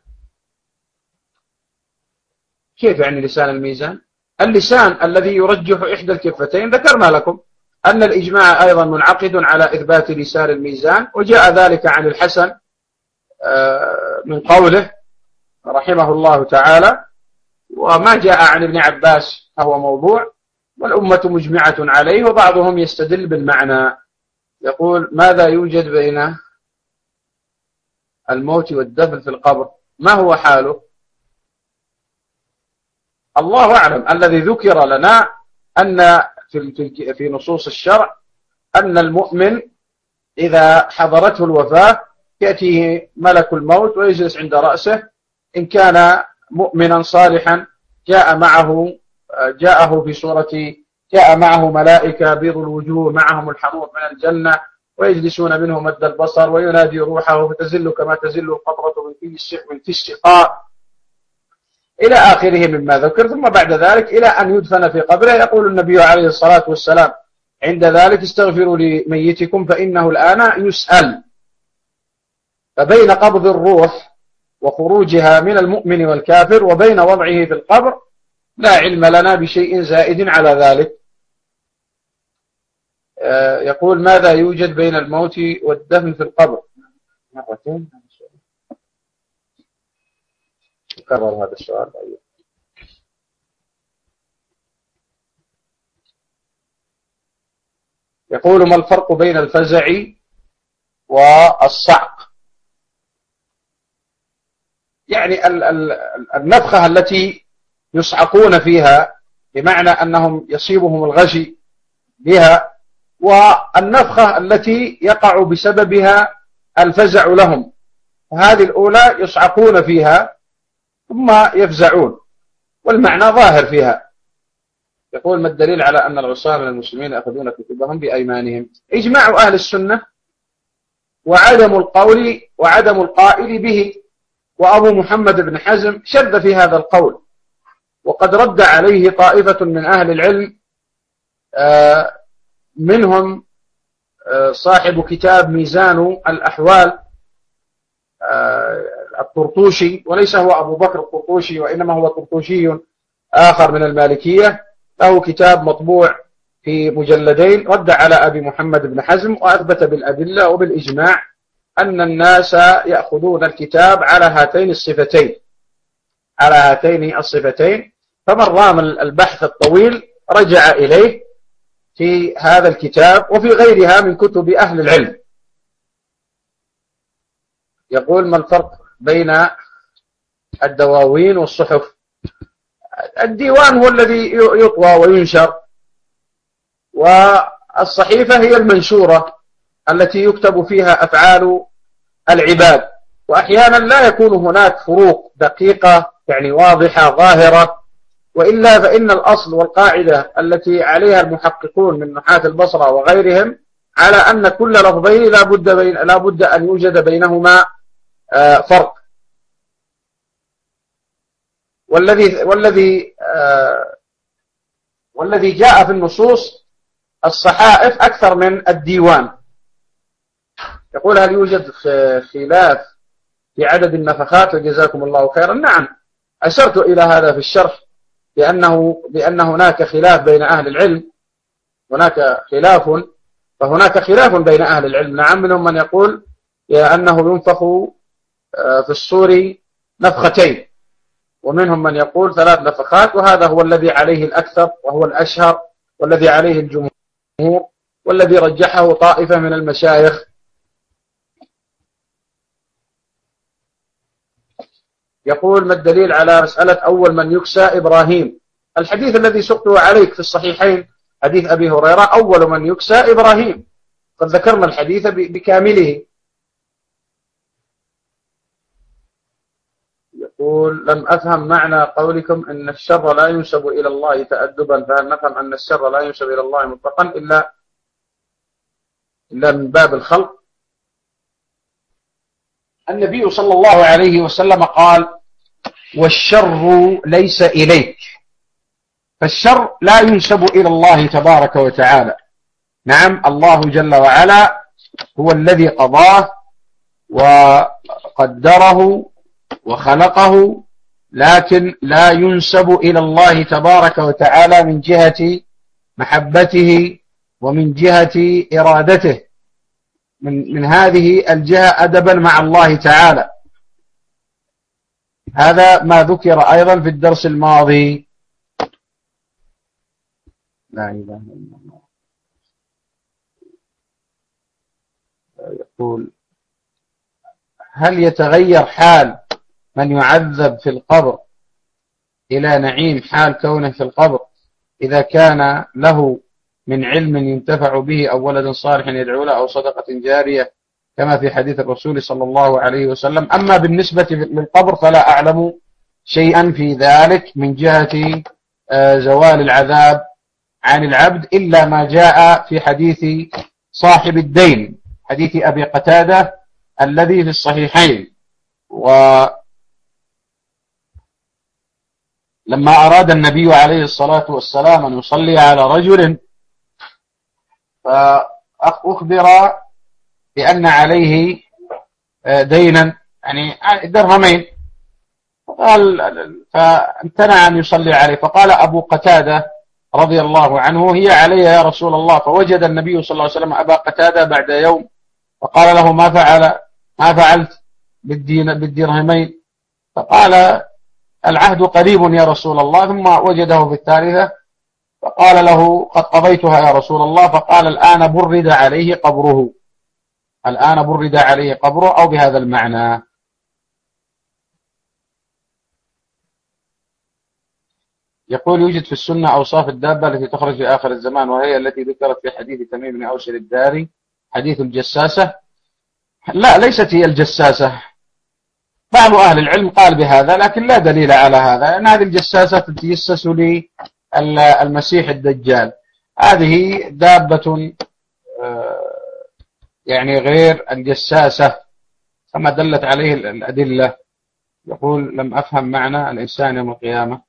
كيف يعني لسان الميزان؟ اللسان الذي يرجح إحدى الكفتين ذكرنا لكم أن الإجماع أيضا منعقد على إثبات لسان الميزان، وجاء ذلك عن الحسن من قوله رحمه الله تعالى، وما جاء عن ابن عباس فهو موضوع، والأمة مجمعة عليه، وبعضهم يستدل بالمعنى. يقول ماذا يوجد بين الموت والدفن في القبر؟ ما هو حاله؟ الله أعلم. الذي ذكر لنا أن في نصوص الشرع أن المؤمن إذا حضرته الوفاة يأتيه ملك الموت ويجلس عند رأسه، إن كان مؤمنا صالحا جاء معه ملائكة بيض الوجوه معهم الحنوط من الجنة، ويجلسون منه مد البصر، وينادي روحه فتزل كما تزل القطرة من في السقاء إلى آخره مما ذكر. ثم بعد ذلك إلى أن يدفن في قبره، يقول النبي عليه الصلاة والسلام عند ذلك استغفروا لميتكم فإنه الآن يسأل. فبين قبض الروح وخروجها من المؤمن والكافر وبين وضعه في القبر لا علم لنا بشيء زائد على ذلك. يقول ماذا يوجد بين الموت والدفن في القبر؟ مرتين كرر هذا السؤال. يقول ما الفرق بين الفزع والصعق؟ يعني النفخة التي يصعقون فيها بمعنى أنهم يصيبهم الغشي بها، والنفخة التي يقع بسببها الفزع لهم، هذه الأولى يصعقون فيها ثم يفزعون، والمعنى ظاهر فيها. يقول ما الدليل على أن العصاة من المسلمين يأخذون كتبهم بأيمانهم؟ إجماع أهل السنة وعدم القائل به، وأبو محمد بن حزم شد في هذا القول، وقد رد عليه طائفة من أهل العلم، منهم صاحب كتاب ميزان الأحوال الطرطوشي، وليس هو أبو بكر الطرطوشي وإنما هو طرطوشي آخر من المالكية، له كتاب مطبوع في مجلدين رد على أبي محمد بن حزم، وأثبت بالأدلة وبالإجماع أن الناس يأخذون الكتاب على هاتين الصفتين. فمن رام البحث الطويل رجع إليه في هذا الكتاب وفي غيرها من كتب أهل العلم. يقول ما الفرق بين الدواوين والصحف؟ الديوان هو الذي يطوى وينشر، والصحيفة هي المنشورة التي يكتب فيها أفعال العباد، وأحيانا لا يكون هناك فروق دقيقة يعني واضحة ظاهرة، وإلا فإن الأصل والقاعدة التي عليها المحققون من نحاة البصرة وغيرهم على أن كل لفظين لا بد أن يوجد بينهما فرق. والذي جاء في النصوص الصحائف أكثر من الديوان. يقول هل يوجد خلاف في عدد النفخات؟ وجزاكم الله خيرا. نعم، أشرت إلى هذا في الشرح بأن هناك خلاف بين أهل العلم، فهناك خلاف بين أهل العلم. نعم، منهم من يقول أنه ينفخ في الصور نفختين، ومنهم من يقول 3 نفخات، وهذا هو الذي عليه الأكثر وهو الأشهر والذي عليه الجمهور. والذي رجحه طائفة من المشايخ. يقول: ما الدليل على مسألة أول من يكسى إبراهيم؟ الحديث الذي سقته عليك في الصحيحين حديث أبي هريرة: أول من يكسى إبراهيم. قد ذكرنا الحديث بكامله. يقول: لم أفهم معنى قولكم إن الشر لا ينسب إلى الله تأدبا، فهل نفهم أن الشر لا ينسب إلى الله مطلقا إلا من باب الخلق؟ النبي صلى الله عليه وسلم قال: والشر ليس إليك. فالشر لا ينسب إلى الله تبارك وتعالى. نعم، الله جل وعلا هو الذي قضاه وقدره وخلقه، لكن لا ينسب إلى الله تبارك وتعالى من جهة محبته ومن جهة إرادته، من هذه الجهة أدبا مع الله تعالى. هذا ما ذكر أيضا في الدرس الماضي. لا إله إلا الله. يقول: هل يتغير حال من يعذب في القبر إلى نعيم حال كونه في القبر إذا كان له من علم ينتفع به أو ولد صالح يدعو له أو صدقة جارية كما في حديث الرسول صلى الله عليه وسلم؟ أما بالنسبة للقبر فلا أعلم شيئا في ذلك من جهة زوال العذاب عن العبد إلا ما جاء في حديث صاحب الدين، حديث أبي قتادة الذي في الصحيحين. ولما أراد النبي عليه الصلاة والسلام أن يصلي على رجل فأخبر بأن عليه دينا، يعني درهمين، فامتنع أن يصلي عليه. فقال أبو قتادة رضي الله عنه: هي علي يا رسول الله. فوجد النبي صلى الله عليه وسلم أبا قتادة بعد يوم فقال له: ما فعلت بالدرهمين؟ فقال: العهد قريب يا رسول الله. ثم وجده في الثالثة فقال له: قد قضيتها يا رسول الله. فقال: الآن برد عليه قبره، الآن برد عليه قبره، أو بهذا المعنى. يقول: يوجد في السنة أوصاف الدابة التي تخرج في آخر الزمان، وهي التي ذكرت في حديث تميم بن أوس الداري، حديث الجساسة. لا، ليست هي الجساسة. بعض أهل العلم قال بهذا، لكن لا دليل على هذا، لأن هذه الجساسة تتجسس للمسيح الدجال. هذه دابة يعني غير الجساسة كما دلت عليه الأدلة. يقول: لم أفهم معنى الإنسان يوم القيامة.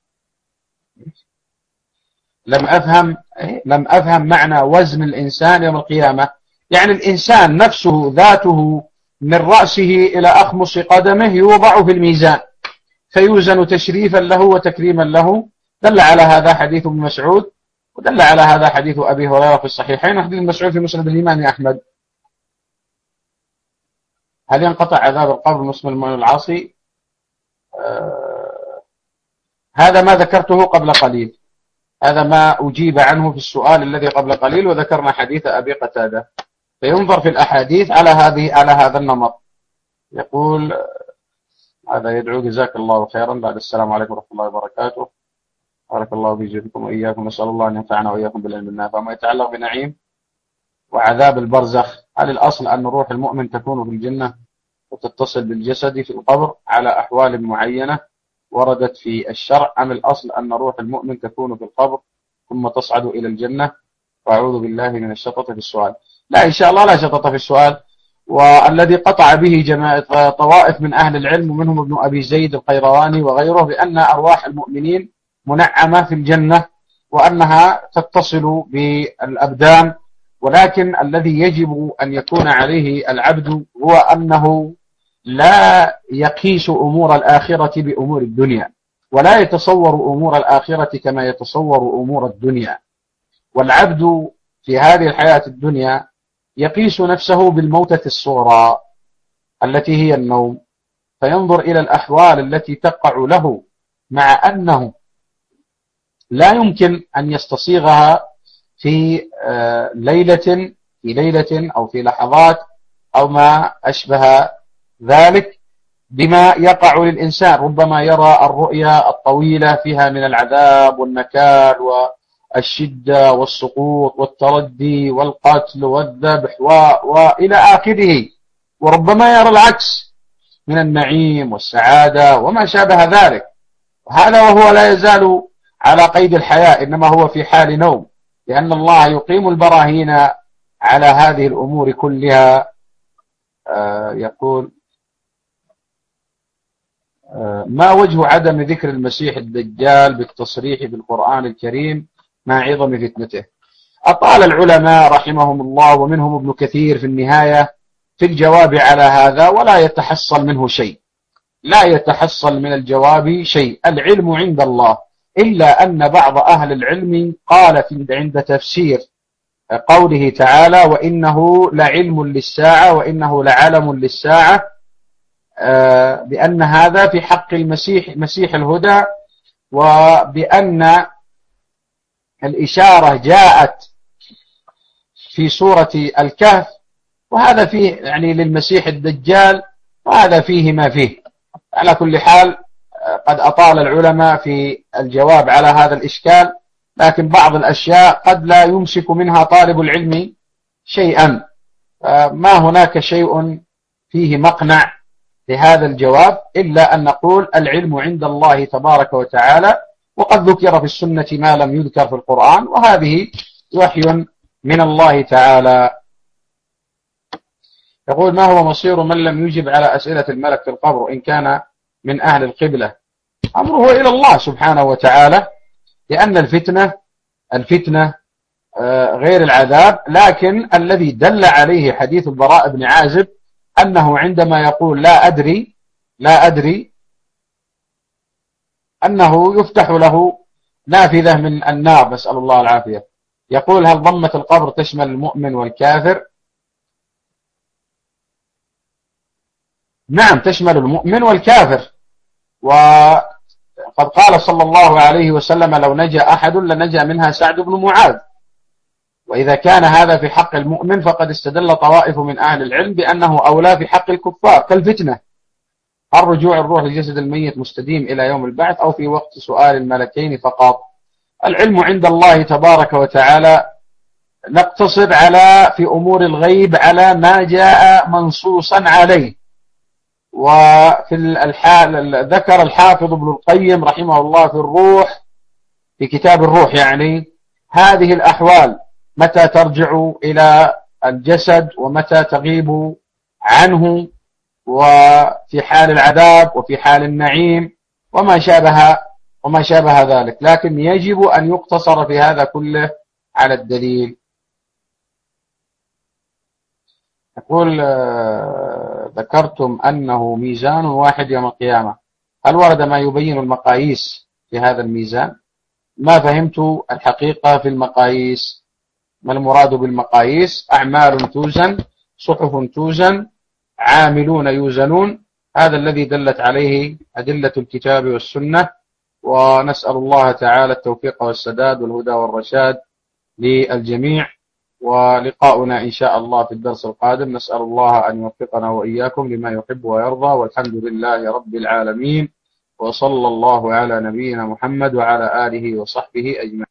لم أفهم معنى وزن الإنسان يوم القيامة. يعني الإنسان نفسه ذاته من رأسه إلى أخمص قدمه يوضع في الميزان فيوزن تشريفا له وتكريما له. دل على هذا حديث ابن مسعود، ودل على هذا حديث أبي هريرة في الصحيحين، وحديث مسعود في مسند الإمام أحمد. هل ينقطع عذاب القبر مسلم المؤمن العاصي؟ هذا ما ذكرته قبل قليل، هذا ما أجيب عنه في السؤال الذي قبل قليل، وذكرنا حديث أبي قتادة. فينظر في الأحاديث على هذا النمط. يقول: هذا يدعو: جزاك الله خيرا. بعد السلام عليكم ورحمة الله وبركاته. بارك الله بيجيكم وإياكم، نسأل الله أن ينفعنا وإياكم بالعلم النافع. ما يتعلق بنعيم وعذاب البرزخ، هل الأصل أن روح المؤمن تكون في الجنة وتتصل بالجسد في القبر على أحوال معينة وردت في الشرع، أم الأصل أن روح المؤمن تكون في القبر ثم تصعد إلى الجنة؟ وأعوذ بالله من الشطط في السؤال. لا، إن شاء الله لا شطط في السؤال. والذي قطع به جماعة طوائف من أهل العلم ومنهم ابن أبي زيد القيرواني وغيره بأن أرواح المؤمنين منعمة في الجنة وأنها تتصل بالأبدان، ولكن الذي يجب أن يكون عليه العبد هو أنه لا يقيس أمور الآخرة بأمور الدنيا، ولا يتصور أمور الآخرة كما يتصور أمور الدنيا. والعبد في هذه الحياة الدنيا يقيس نفسه بالموتة الصغرى التي هي النوم، فينظر إلى الأحوال التي تقع له مع أنه لا يمكن أن يستصيغها في ليلة أو في لحظات أو ما أشبه ذلك بما يقع للإنسان. ربما يرى الرؤيا الطويلة فيها من العذاب والنكال والشدة والسقوط والتردي والقتل والذبح وإلى آخره، وربما يرى العكس من النعيم والسعادة وما شابه ذلك، هذا وهو لا يزال على قيد الحياة، إنما هو في حال نوم، لأن الله يقيم البراهين على هذه الأمور كلها. يقول: ما وجه عدم ذكر المسيح الدجال بالتصريح بالقرآن الكريم مع عظم فتنته؟ أطال العلماء رحمهم الله ومنهم ابن كثير في النهاية في الجواب على هذا، ولا يتحصل منه شيء، لا يتحصل من الجواب شيء، العلم عند الله، إلا أن بعض أهل العلم قال عند تفسير قوله تعالى: وإنه لعلم للساعة وإنه لعلم للساعة، بأن هذا في حق مسيح الهدى، وبأن الإشارة جاءت في سورة الكهف، وهذا فيه يعني للمسيح الدجال، وهذا فيه ما فيه. على كل حال قد أطال العلماء في الجواب على هذا الإشكال، لكن بعض الأشياء قد لا يمسك منها طالب العلم شيئا، ما هناك شيء فيه مقنع لهذا الجواب، إلا أن نقول العلم عند الله تبارك وتعالى، وقد ذكر في السنة ما لم يذكر في القرآن، وهذه وحي من الله تعالى. يقول: ما هو مصير من لم يجب على أسئلة الملك في القبر إن كان من أهل القبلة؟ أمره إلى الله سبحانه وتعالى، لأن الفتنة غير العذاب، لكن الذي دل عليه حديث البراء بن عازب أنه عندما يقول لا أدري أنه يفتح له نافذة من النار، نسأل الله العافية. يقول: هل ضمة القبر تشمل المؤمن والكافر؟ نعم، تشمل المؤمن والكافر، وقد قال صلى الله عليه وسلم: لو نجا أحد لنجا منها سعد بن معاذ. وإذا كان هذا في حق المؤمن فقد استدل طوائف من أهل العلم بأنه أولى في حق الكفار كالفتنة. هل رجوع الروح لجسد الميت مستديم إلى يوم البعث أو في وقت سؤال الملكين فقط؟ العلم عند الله تبارك وتعالى، نقتصر في أمور الغيب على ما جاء منصوصا عليه. وفي الحال ذكر الحافظ ابن القيم رحمه الله في الروح، في كتاب الروح يعني، هذه الأحوال متى ترجع إلى الجسد ومتى تغيب عنه، وفي حال العذاب وفي حال النعيم وما شابه ذلك، لكن يجب أن يقتصر في هذا كله على الدليل. يقول: ذكرتم أنه ميزان واحد يوم القيامة، هل ورد ما يبين المقاييس في هذا الميزان؟ ما فهمت الحقيقة في المقاييس. ما المراد بالمقاييس؟ أعمال توزن، صحف توزن، عاملون يوزنون، هذا الذي دلت عليه أدلة الكتاب والسنة، ونسأل الله تعالى التوفيق والسداد والهدى والرشاد للجميع. ولقاؤنا إن شاء الله في الدرس القادم، نسأل الله أن يوفقنا وإياكم لما يحب ويرضى، والحمد لله رب العالمين، وصلى الله على نبينا محمد وعلى آله وصحبه أجمعين.